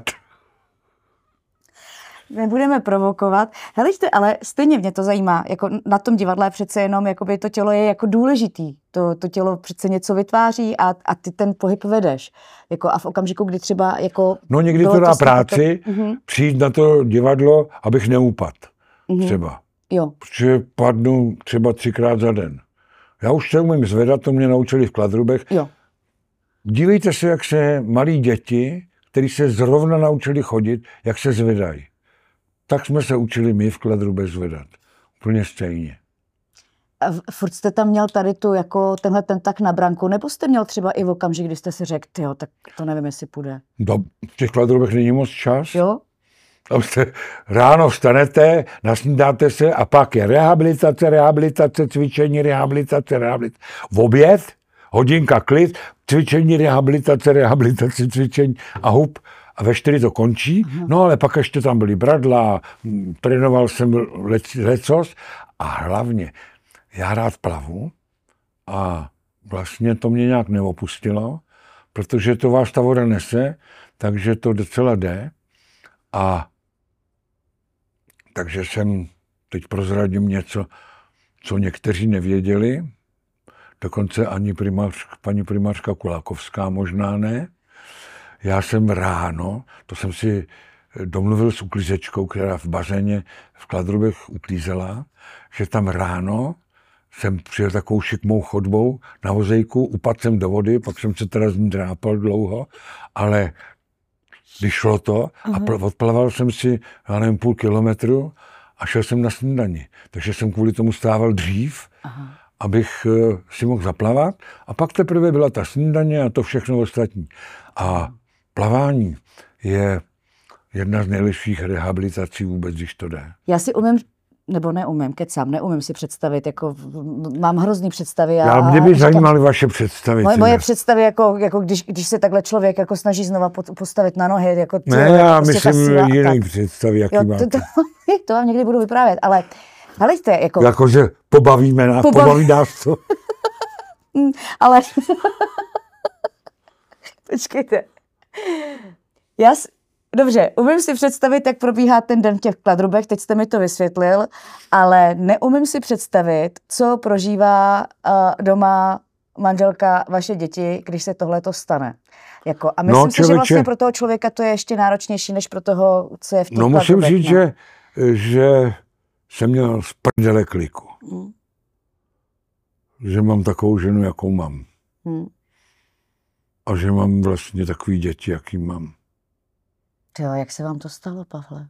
Nebudeme provokovat. Heleďte, ale stejně mě to zajímá. Jako na tom divadle přece jenom jakoby to tělo je jako důležitý. To tělo přece něco vytváří a ty ten pohyb vedeš. Jako a v okamžiku, kdy třeba jako... No někdy to dá práci, přijít na to divadlo, abych neupadl. Třeba. Jo. Protože padnu třeba 3krát za den. Já už se umím zvedat, to mě naučili v Kladrubech. Jo. Dívejte se, jak se malí děti, kteří se zrovna naučili chodit, jak se zvedají. Tak jsme se učili my v Kladrubech zvedat. Úplně stejně. A furt jste tam měl tady tu, jako tenhle ten tak na branku, nebo jste měl třeba i v okamžik, kdy jste si řekl, tyjo, tak to nevím, jestli půjde. V těch Kladrubech není moc čas. Jo? Tam ráno vstanete, nasnídáte se a pak je rehabilitace, cvičení, rehabilitace. V oběd, hodinka klid, cvičení, rehabilitace, cvičení a hup. A ve 4 to končí, no ale pak ještě tam byly bradla, trénoval jsem lecos a hlavně já rád plavu a vlastně to mě nějak neopustilo, protože to vás ta voda nese, takže to docela jde. A takže jsem teď prozradím něco, co někteří nevěděli, dokonce ani paní primářka Kulákovská možná ne. Já jsem ráno, to jsem si domluvil s uklízečkou, která v bazéně v Kladrubech uklízela, že tam ráno jsem přijel takovou šikmou chodbou na vozejku, upadl jsem do vody, pak jsem se teda z ní drápal dlouho, ale když šlo to a odplaval jsem si, já nevím, 0,5 kilometru a šel jsem na snídani. Takže jsem kvůli tomu stával dřív, abych si mohl zaplavat a pak teprve byla ta snídaně a to všechno ostatní. A plavání je jedna z nejlepších rehabilitací vůbec, když to jde. Já si neumím si představit, jako mám hrozný představy. Mě by zajímaly vaše představy. Moje představy, jako když se takhle člověk jako snaží znova postavit na nohy. Jako já prostě myslím jiný představy, jaký máte. To vám někdy budu vyprávět, ale helejte, jako... Jakože pobaví nás to. Ale... Počkejte. Dobře, umím si představit, jak probíhá ten den v těch Kladrubech, teď jste mi to vysvětlil, ale neumím si představit, co prožívá doma manželka, vaše děti, když se tohleto stane. A myslím si, že vlastně pro toho člověka to je ještě náročnější, než pro toho, co je v těch Kladrubech. Musím říct, že jsem měl z prdele kliku. Že mám takovou ženu, jakou mám. A že mám vlastně takový děti, jaký mám. Jo, jak se vám to stalo, Pavle?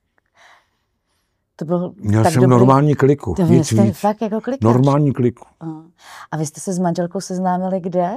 To bylo Měl tak jsem dobrý... normální kliku. Víc. Fakt jako klikač? Normální kliku. A vy jste se s manželkou seznámili kde?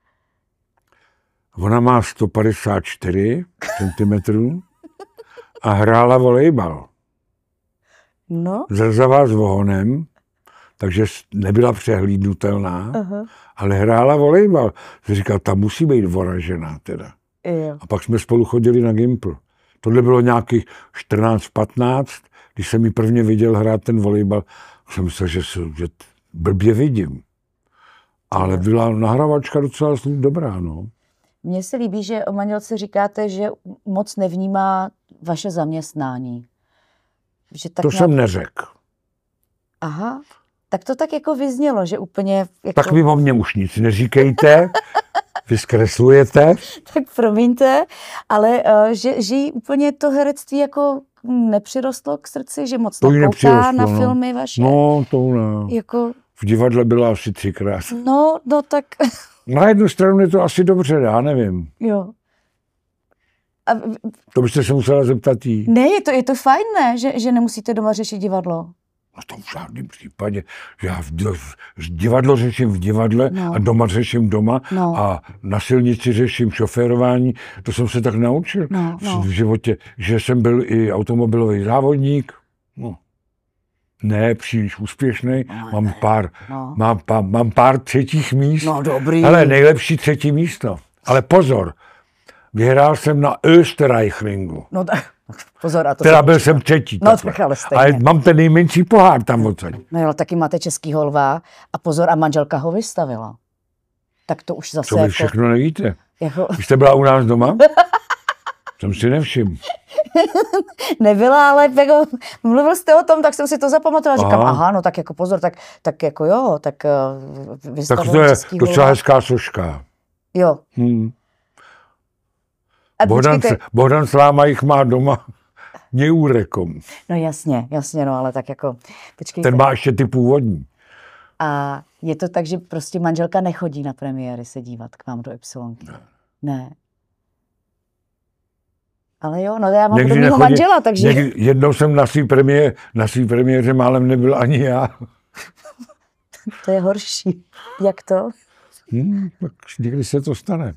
Ona má 154 cm a hrála volejbal. No. Zrzavá s vohonem, takže nebyla přehlídnutelná, ale hrála volejbal. Říkal, ta musí být voražená teda. Jo. A pak jsme spolu chodili na Gimpl. Tohle bylo nějakých 14-15, když jsem ji prvně viděl hrát ten volejbal, jsem myslel, že blbě vidím. Ale byla nahrávačka docela dobrá, no. Mně se líbí, že o manželce říkáte, že moc nevnímá vaše zaměstnání. Že tak to jsem neřekl. Aha, tak to tak jako vyznělo, že úplně... Jako... Tak vy o mně už nic neříkejte, vy zkreslujete. Tak promiňte, ale že jí úplně to herectví jako nepřirostlo k srdci, že moc nekouká na filmy vaše. No, to ne. Jako... V divadle byla asi 3krát. No tak... Na jednu stranu je to asi dobře, já nevím. Jo. To byste se musela zeptat jí. Ne, je to fajn, ne? Že nemusíte doma řešit divadlo. No to v žádném případě. Já divadlo řeším v divadle a doma řeším doma a na silnici řeším šoférování. To jsem se tak naučil v životě, že jsem byl i automobilový závodník. No. Ne příliš úspěšný, mám pár třetích míst. No dobrý. Hele, nejlepší třetí místo. Ale pozor, vyhrál jsem na Österreichringu. No tak, pozor. A to teda byl jsem třetí. No tak ale stejně. Ale mám ten nejmenší pohár tam odsaď. No jo, taky máte českýho lva a pozor, a manželka ho vystavila. Tak to už zase Co vy jako... všechno nevíte? Jako... Vy jste byla u nás doma? Jsem si nevšiml. Nebyla, ale jako, mluvil jste o tom, tak jsem si to zapamatovala. Říkám, aha, no tak jako pozor, tak jako jo, tak vystavil tak to je českýho docela lva. hezká soška. Jo. A Bohdan Sláma jich má doma neúrekom. No jasně, no ale tak jako, počkejte. Ten má ještě ty původní. A je to tak, že prostě manželka nechodí na premiéry se dívat k vám do Ypsilonky? Ne. Ale jo, no já mám podobného manžela, takže... Jednou jsem na svý premiéře málem nebyl ani já. To je horší. Jak to? Tak někdy se to stane.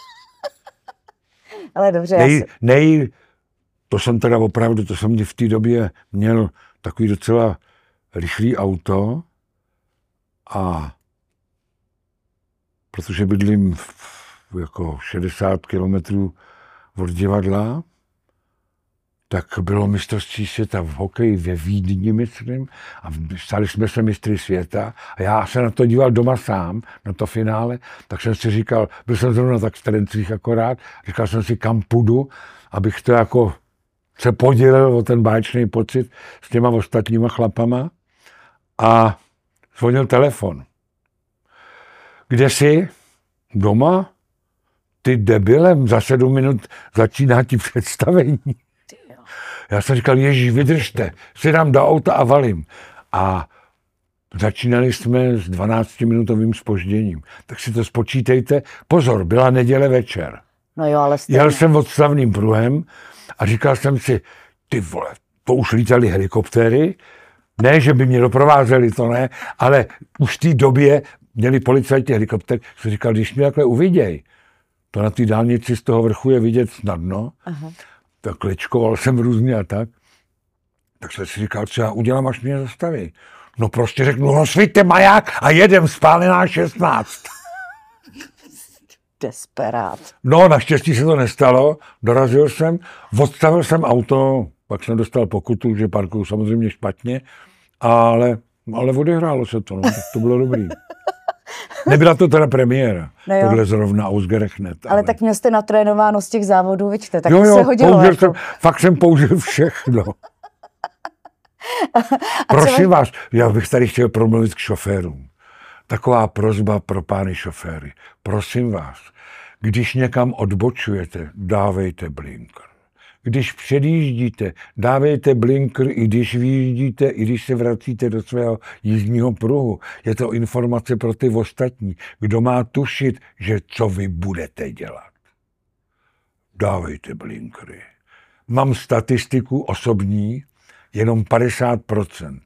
Ale dobře, to jsem teda opravdu, to jsem v té době měl takový docela rychlý auto a protože bydlím jako 60 kilometrů od divadla, tak bylo mistrovství světa v hokeji ve Vídni, myslím, a stali jsme se mistry světa a já se na to díval doma sám, na to finále, tak jsem si říkal, byl jsem zrovna tak v Trencích akorát, říkal jsem si, kam půjdu, abych to jako se podělil o ten báječný pocit s těma ostatníma chlapama a zvonil telefon. Kde jsi? Doma? Ty debilem, za 7 minut začíná ti představení. Já jsem říkal, Ježíš, vydržte, si dám do auta a valím. A začínali jsme s 12-minutovým zpožděním. Tak si to spočítejte. Pozor, byla neděle večer. No jo, ale stejně. Jel jsem odstavným pruhem a říkal jsem si, ty vole, to už lítali helikoptéry. Ne, že by mě doprovázeli, to ne, ale už v té době měli policajti helikoptéry. Jsem říkal, když mě takhle uviděj, to na té dálnici z toho vrchu je vidět snadno. Aha. Tak kličkoval jsem různě a tak. Tak jsem si říkal, co já udělám, až mě zastaví. No prostě řeknu, no svíťte maják a jedem spálená 16. Desperát. No, naštěstí se to nestalo. Dorazil jsem, odstavil jsem auto, pak jsem dostal pokutu, že parkuju samozřejmě špatně, ale odehrálo se to, no, tak to bylo dobrý. Nebyla to teda premiéra, no tohle zrovna ausgerechnet. Ale tak měl jste natrénováno z těch závodů, vidíte, tak jo, se hodilo. Jako... Fakt jsem použil všechno. Prosím vás, já bych tady chtěl promluvit k šoférům. Taková prosba pro pány šoféry. Prosím vás, když někam odbočujete, dávejte blinker. Když předjíždíte, dávejte blinker, i když vyjíždíte, i když se vracíte do svého jízdního pruhu. Je to informace pro ty ostatní. Kdo má tušit, že co vy budete dělat? Dávejte blinkery. Mám statistiku osobní, jenom 50%.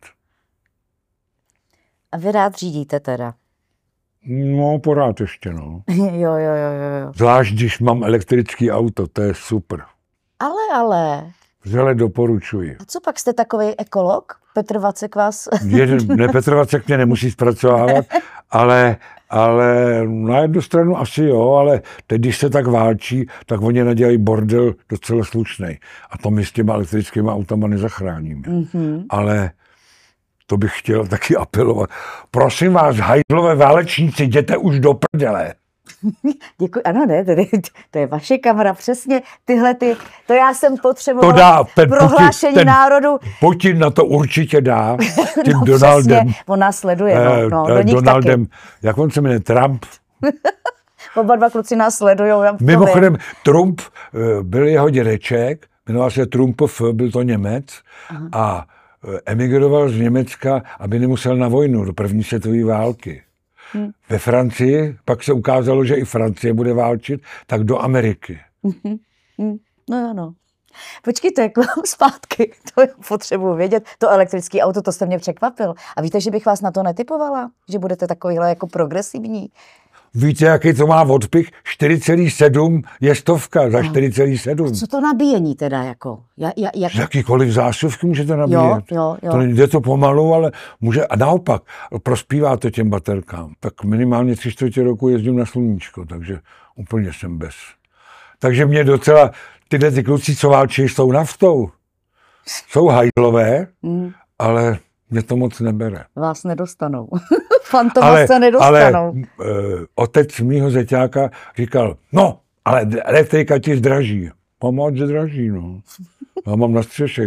A vy rád řídíte teda? No, pořád ještě, no. Jo. Zvlášť, když mám elektrický auto, to je super. Ale. Vřele doporučuji. A co pak jste takový ekolog? Petr Vacek vás... Petr Vacek mě nemusí zpracovávat, ale na jednu stranu asi jo, ale teď, když se tak válčí, tak oni nadělají bordel docela slušnej. A to my s těma elektrickými autama nezachráníme. Mm-hmm. Ale to bych chtěl taky apelovat. Prosím vás, hajdlové válečníci, jděte už do prdele. Děkuji, ano, ne, to je vaše kamera, přesně to já jsem potřebovala prohlášení národu. Putin na to určitě dá, tím no, Donaldem. Přesně, on nás sleduje, Donaldem, taky. Jak on se jmenuje, Trump? Oba dva kluci nás sledujou. Mimochodem, Trump, byl jeho dědeček, jmenoval se Trumpov, byl to Němec. Aha. A emigroval z Německa, aby nemusel na vojnu do první světové války. Ve Francii, pak se ukázalo, že i Francie bude válčit, tak do Ameriky. No. Počkejte, k vám zpátky, to potřebuji vědět. To elektrické auto, to jste mě překvapil. A víte, že bych vás na to netypovala? Že budete takovýhle jako progresivní? Víte, jaký to má odpich? 4,7 je stovka za 4,7. Co to nabíjení teda jako? Z jakýkoliv zásuvky můžete nabíjet. Jo. To jde to pomalu, ale může, a naopak, prospívá to těm baterkám. Tak minimálně 3/4 roku jezdím na sluníčko, takže úplně jsem bez. Takže mě docela, tyhle ty kluci, co válčí s tou naftou, jsou hajdlové, ale mě to moc nebere. Vás nedostanou. Fantoma se nedostanou. Ale otec mýho zeťáka říkal, no, ale elektrika ti zdraží. Moc zdraží, no. Já mám na střeše.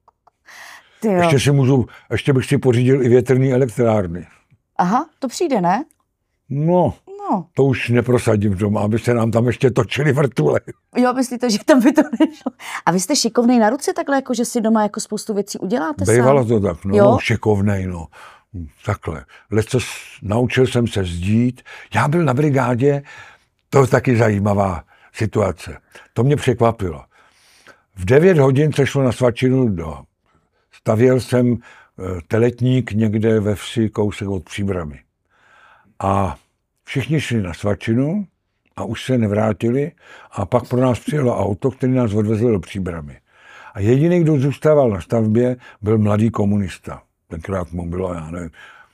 Ještě bych si pořídil i větrný elektrárny. Aha, to přijde, ne? No, to už neprosadím doma, aby se nám tam ještě točili vrtule. Jo, myslíte, že tam by to nešlo? A vy jste šikovnej na ruce takhle, jako že si doma jako spoustu věcí uděláte sám? Bejvalo to tak, no, šikovnej, no. Takhle. Naučil jsem se zdít. Já byl na brigádě, to je taky zajímavá situace. To mě překvapilo. V 9 hodin se šlo na svačinu stavěl jsem teletník někde ve vsi kousek od Příbramy. A všichni šli na svačinu a už se nevrátili a pak pro nás přijelo auto, který nás odvezl do Příbramy. A jediný, kdo zůstával na stavbě, byl mladý komunista. Tenkrát mu bylo, já nevím,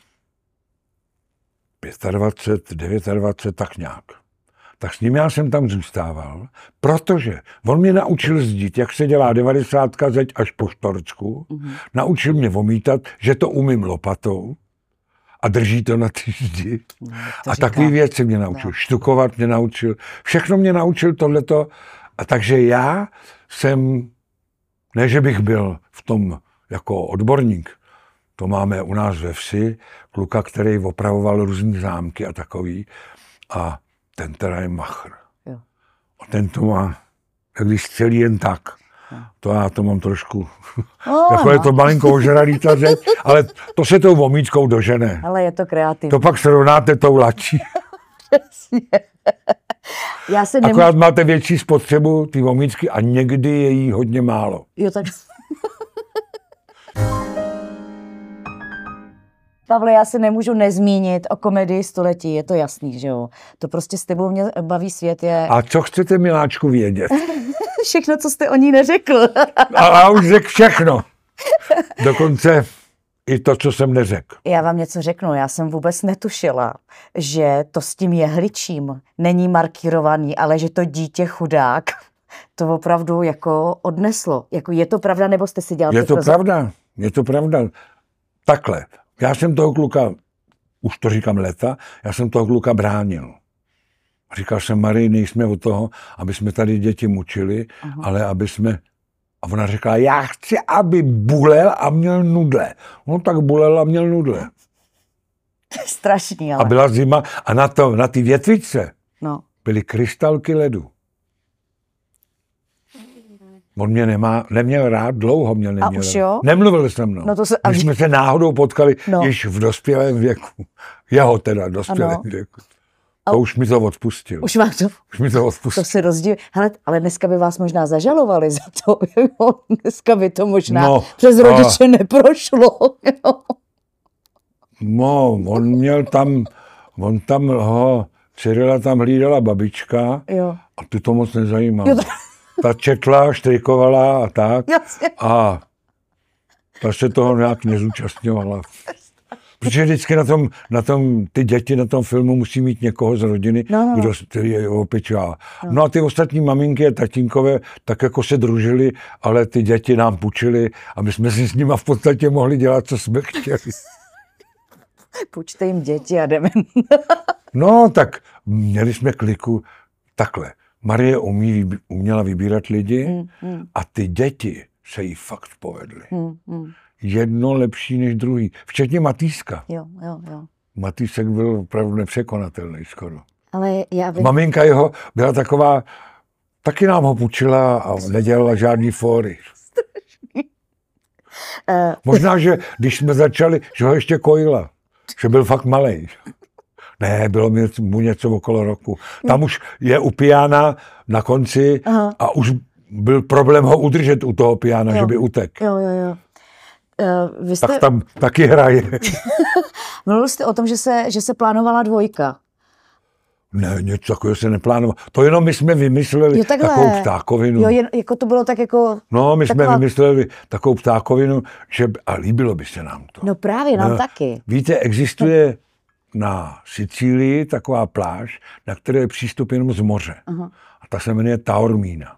25, 29, tak nějak. Tak s ním já jsem tam zůstával, protože on mě naučil zdít, jak se dělá 90 zeď až po štorcku. Naučil mě omítat, že to umím lopatou a drží to na ty zdi. A takový věci mě naučil. Štukovat mě naučil. Všechno mě naučil tohleto. A takže já jsem, ne že bych byl v tom jako odborník, to máme u nás ve vsi, kluka, který opravoval různý zámky a takový. A ten teda je machr. Jo. A ten to má, když celý jen tak. To já to mám trošku, jako je to malinko ožralý ta zeď, ale to se tou vomíčkou dožene. Ale je to kreativní. To pak srovnáte tou lačí. Přesně. Akorát máte větší spotřebu ty vomíčky a někdy je jí hodně málo. Jo, tak... Pavle, já se nemůžu nezmínit o komedii století, je to jasný, že jo? To prostě s tebou mě baví svět je... A co chcete, miláčku, vědět? Všechno, co jste o ní neřekl. A už řekl všechno. Dokonce i to, co jsem neřekl. Já vám něco řeknu, já jsem vůbec netušila, že to s tím jehličím není markírovaný, ale že to dítě chudák to opravdu jako odneslo. Jako je to pravda, nebo jste si dělali... Je to pravda. Takhle. Já jsem toho kluka, už to říkám léta, já jsem toho kluka bránil. Říkal jsem, Marii, nejsme od toho, aby jsme tady děti mučili, ale aby jsme... A ona řekla, já chci, aby bulel a měl nudle. No tak bulel a měl nudle. Strašný, ale... A byla zima a na ty větvičce byly krystalky ledu. On mě neměl rád, dlouho mě neměl. A už jo? Nemluvil se mnou. No my jsme se náhodou potkali již v dospělém věku. Jeho teda dospělém věku. To už mi to odpustil. Už mi to odpustil. To se rozdíl. Hele, ale dneska by vás možná zažalovali za to. Dneska by to možná přes rodiče neprošlo. No, on tam Cyrila tam hlídala babička a ty to moc nezajímalo. Ta četla, štrikovala a tak. Jasně. A ta se toho nějak nezúčastňovala. Protože vždycky na tom ty děti na tom filmu musí mít někoho z rodiny, který je opečová. No a ty ostatní maminky a tatínkové tak jako se družili, ale ty děti nám půjčili a my jsme si s nima v podstatě mohli dělat, co jsme chtěli. Půjčte jim děti a jdeme. No tak měli jsme kliku takhle. Marie uměla vybírat lidi a ty děti se jí fakt povedly. Jedno lepší než druhý. Včetně Matýska. Jo. Matýsek byl opravdu nepřekonatelný skoro. Ale maminka jeho byla taková, taky nám ho půjčila a nedělala žádný fóry. Možná, že když jsme začali, že ho ještě kojila. Že byl fakt malej. Ne, bylo mu něco okolo roku. Tam už je u piana na konci a už byl problém ho udržet u toho piana, že by utek. Jo. Vy jste... Tak tam taky hraje. Mluvil jste o tom, že se plánovala 2. Ne, něco takového se neplánovalo. To jenom my jsme vymysleli takovou ptákovinu. Jo, jako to bylo tak jako... No, my jsme vymysleli takovou ptákovinu, a líbilo by se nám to. No právě, nám taky. Víte, existuje na Sicílii taková pláž, na které je přístup jenom z moře. A ta se jmenuje Taormina.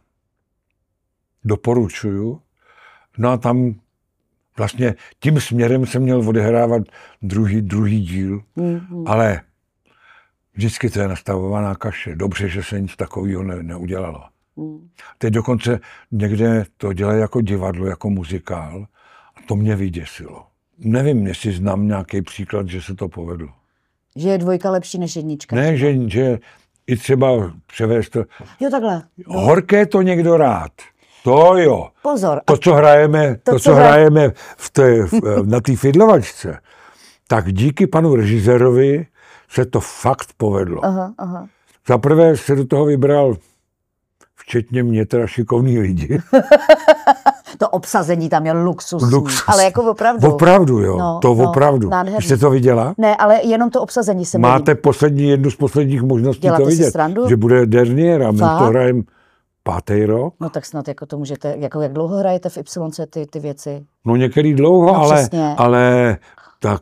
Doporučuju. No a tam vlastně tím směrem se měl odehrávat druhý díl, ale vždycky to je nastavovaná kaše. Dobře, že se nic takového neudělalo. Teď dokonce někde to dělají jako divadlo, jako muzikál a to mě vyděsilo. Nevím, jestli znám nějaký příklad, že se to povedlo. Že je 2 lepší než 1. Ne, že i třeba převést to. Jo, takhle. Horké to někdo rád. To jo. Pozor. To, co hrajeme na té fidlovačce, tak díky panu režisérovi se to fakt povedlo. Za prvé se do toho vybral, včetně mě, teda šikovný lidi. To obsazení tam je luxusní. Ale jako opravdu. Opravdu, jo. Opravdu. Nádherný. Jste to viděla? Ne, ale jenom to obsazení se máte jednu z posledních možností děláte to vidět. Že bude derniér a my to hrajeme 5. rok. No tak snad jako to můžete, jako jak dlouho hrajete v Y ty věci? No některý dlouho, ale tak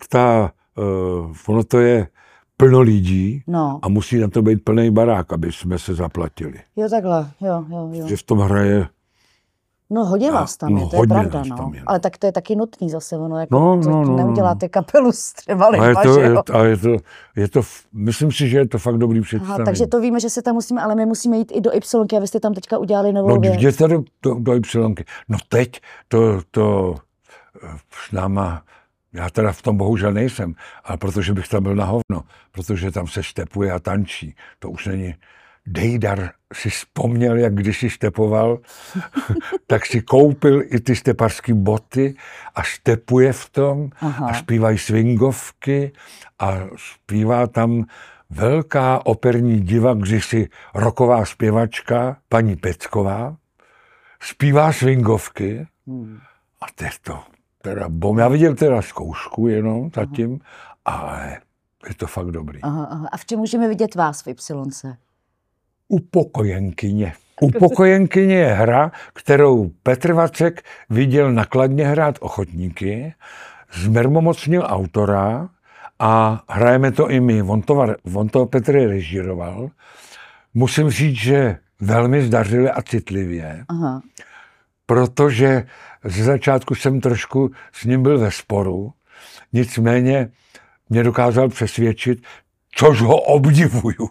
ono to je plno lidí a musí na to být plný barák, aby jsme se zaplatili. Jo, takhle, jo. Že v tom hraje... No hodně vás tam je, to je pravda, no. Ale tak to je taky nutný zase, ono jako neuděláte kapelu s třeba lidma, že jo? Je to, myslím si, že je to fakt dobrý představení. Takže to víme, že se tam musíme, ale my musíme jít i do Ypsilonky, a vy jste tam teďka udělali novou věc. No jděte do Ypsilonky. No teď to s náma, já teda v tom bohužel nejsem, ale protože bych tam byl na hovno, protože tam se štepuje a tančí, to už není... Dejdar si vzpomněl, jak když si štepoval, tak si koupil i ty štepařské boty a štepuje v tom a zpívají swingovky a zpívá tam velká operní diva, kdysi rocková zpěvačka, paní Pecková, zpívá swingovky a to teda bom. Já viděl teda zkoušku jenom zatím, ale je to fakt dobrý. A v čem můžeme vidět vás v Ypsilonce? Upokojenkyně. Upokojenkyně je hra, kterou Petr Vacek viděl nakladně hrát ochotníky, zmermomocnil autora a hrajeme to i my. On to Petr režíroval. Musím říct, že velmi zdařile a citlivě, protože ze začátku jsem trošku s ním byl ve sporu, nicméně mě dokázal přesvědčit, což ho obdivuju.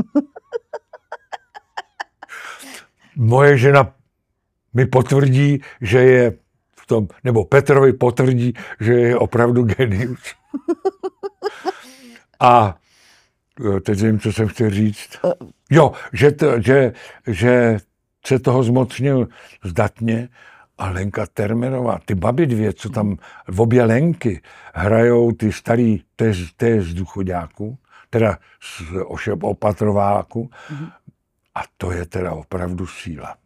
Moje žena mi potvrdí, že je v tom, nebo Petrovi potvrdí, že je opravdu genius. A teď nevím, co jsem chtěl říct. Jo, že se toho zmocnil zdatně a Lenka Termerová, ty babi 2, co tam v obě Lenky hrajou ty starý, to je z Důchoďáku, teda z Opatrováku, a to je teda opravdu síla.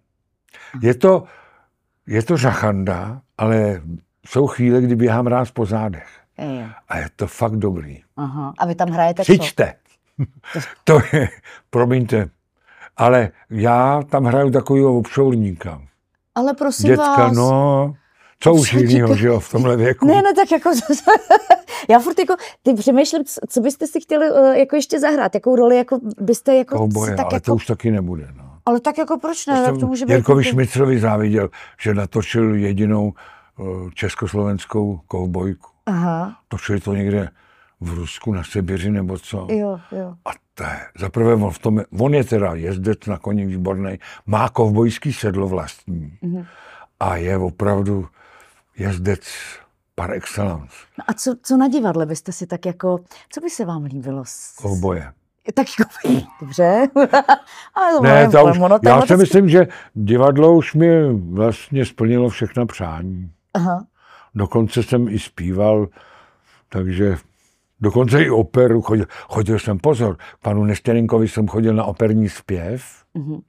Je to žachanda, ale jsou chvíle, kdy běhám ráz po zádech. A je to fakt dobrý. A vy tam hrajete Přijďte. To je, promiňte, ale já tam hraju takovýho obšourníka. Ale prosím Dětka, vás. no, co už jinýho, že jo, v tomhle věku. Ne, tak jako, já furt jako, ty přemýšlím, co byste si chtěli jako ještě zahrát, jakou roli jako byste jako... Kouboje, ale jako, to už taky nebude, no. Ale tak jako proč ne? Tak to může být Jirkovi Šmicrovi záviděl, že natočil jedinou československou koubojku. Točili to někde v Rusku, na Sibiři nebo co. Jo. A zaprvé on je teda jezdec na koni výborný, má kovbojský sedlo vlastní a je opravdu jezdec par excellence. No a co na divadle byste si tak jako, co by se vám líbilo? Kovboje. Tak jako, dobře. Ne, já si myslím, že divadlo už mi vlastně splnilo všechna přání. Dokonce jsem i zpíval, takže dokonce i operu. Chodil jsem, pozor, panu Neštěrinkovi jsem chodil na operní zpěv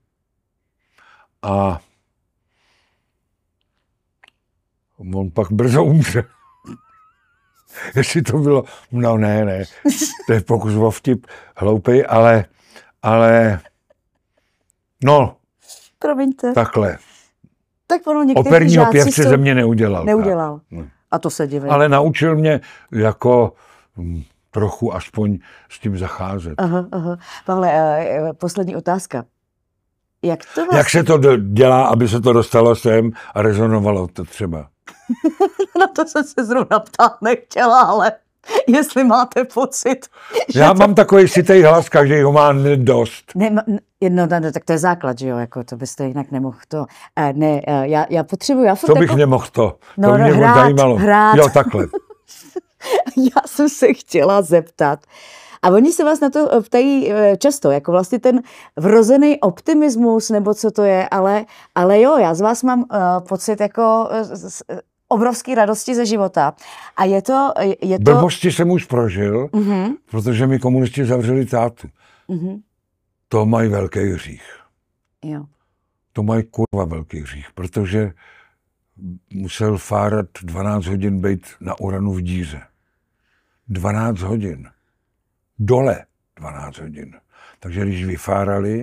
a on pak brzo umře. Jestli to bylo, no ne, to je pokus o vtip, hloupej, ale Ale no, promiňte. Takhle. Tak ono někteří operního žáci pěvce ze mě neudělal. Neudělal. A to se divím. Ale naučil mě jako trochu aspoň s tím zacházet. Aha. Pavle, poslední otázka. Jak to vlastně... Jak se to dělá, aby se to dostalo sem a rezonovalo to třeba? Na to jsem se zrovna ptát nechtěla, ale jestli máte pocit, Já mám takový sitej hlas, každý ho má dost. No, tak to je základ, že jo, jako to byste jinak nemohl to. Já potřebuji, Co bych nemohl to? To mě zajímalo. Hrát. Jo, takhle. Já jsem se chtěla zeptat. A oni se vás na to ptají často, jako vlastně ten vrozený optimismus, nebo co to je, ale jo, já z vás mám pocit jako obrovský radosti ze života. A je to... Blbosti jsem už prožil, protože mi komunisti zavřeli tátu. To mají velký hřích. Jo. To mají kurva velký hřích, protože musel fárat 12 hodin být na uranu v díře. 12 hodin. Dole 12 hodin. Takže když vyfárali,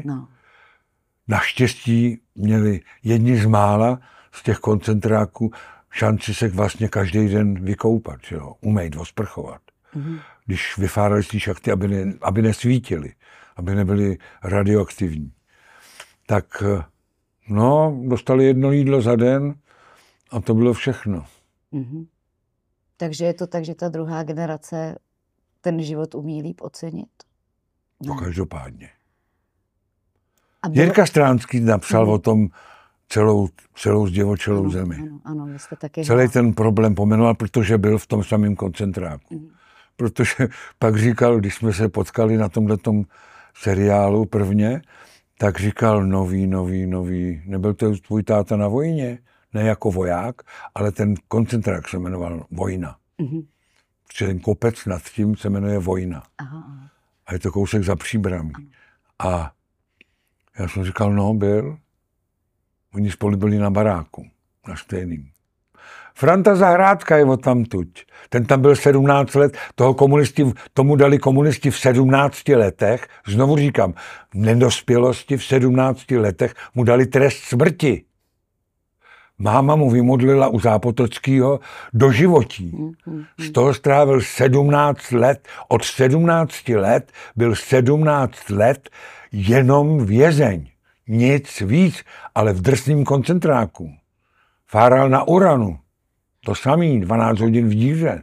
naštěstí měli jedni z mála z těch koncentráků šanci se vlastně každý den vykoupat, jo? Umejt, osprchovat. Když vyfárali z té šachty, aby nesvítili, aby nebyli radioaktivní. Tak dostali jedno jídlo za den a to bylo všechno. Takže je to tak, že ta druhá generace ten život umí líp ocenit? No každopádně. Jirka Stránský napsal o tom celou zdivočelou zemi. Ano, jste taky celý ten problém pomenoval, protože byl v tom samém koncentráku. Protože pak říkal, když jsme se potkali na tomhletom seriálu prvně, tak říkal nový. Nebyl to tvůj táta na vojně? Ne jako voják, ale ten koncentrák se jmenoval Vojna. Protože ten kopec nad tím se jmenuje Vojna. A je to kousek za Příbramí. A já jsem říkal, byl. Oni spolu byli na baráku, na stejným. Franta Zahrádka je odtamtud. Ten tam byl 17 let, tomu dali komunisti v 17 letech, znovu říkám, v nedospělosti v 17 letech mu dali trest smrti. Máma mu vymodlila u Zápotockého doživotí. Z toho strávil 17 let. Od 17 let byl 17 let jenom vězeň. Nic víc, ale v drsným koncentráku. Fáral na uranu. To samý, 12 hodin v díře.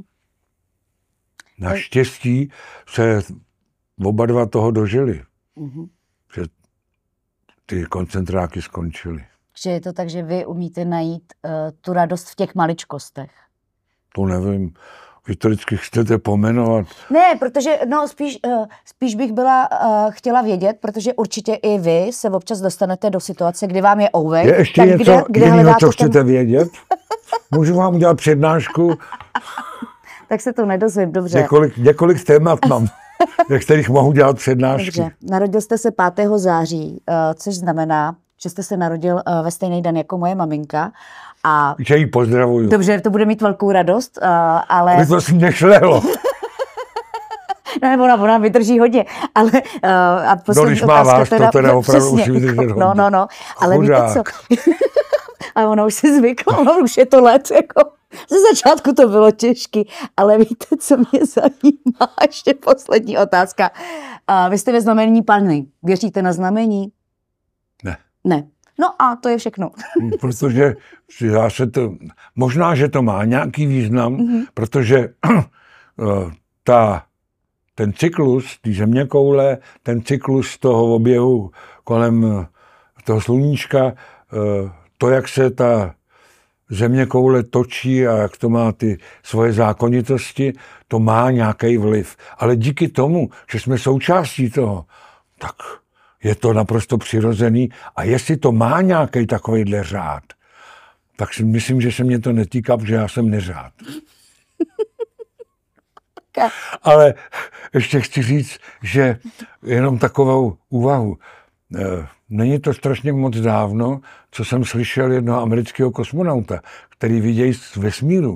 Naštěstí se oba dva toho dožili. Že ty koncentráky skončily. Že je to tak, že vy umíte najít tu radost v těch maličkostech. To nevím. Vy to vždycky chcete pomenovat. Ne, protože spíš bych byla chtěla vědět, protože určitě i vy se občas dostanete do situace, kdy vám je ouvej. Je ještě něco jiného, co chcete vědět? Můžu vám udělat přednášku? Tak se to nedozvím, dobře. Několik témat mám, ve kterých mohu dělat přednášky. Dobře. Narodil jste se 5. září, což znamená, že jste se narodil ve stejný den jako moje maminka. A že jí pozdravuju. Dobře, to bude mít velkou radost, ale... Ale to si nešlehlo. No, ona vydrží hodně, ale... Když má vás, to teda opravdu už vydrží hodně. No, ale víte co? A ona už si zvykla, už je to let, jako... Ze začátku to bylo těžký, ale víte, co mě zajímá? Ještě poslední otázka. Vy jste ve znamení Panny. Věříte na znamení? Ne. No a to je všechno. Protože možná, že to má nějaký význam, protože ten cyklus, ty zeměkoule, ten cyklus toho oběhu kolem toho sluníčka, to, jak se ta zeměkoule točí a jak to má ty svoje zákonitosti, to má nějaký vliv. Ale díky tomu, že jsme součástí toho, tak je to naprosto přirozený. A jestli to má nějaký takovýhle řád, tak si myslím, že se mě to netýká, protože já jsem neřád. Ale ještě chci říct, že jenom takovou úvahu. Není to strašně moc dávno, co jsem slyšel jednoho amerického kosmonauta, který vidějí z vesmíru.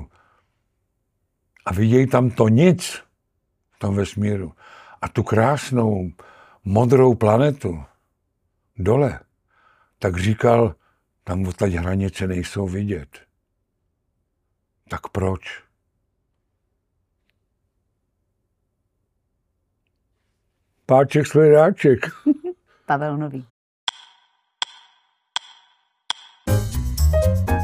A vidějí tam to nic v tom vesmíru. A tu krásnou modrou planetu dole, tak říkal, tam odtaď hranice nejsou vidět. Tak proč? Páček sledáček. Pavel Nový.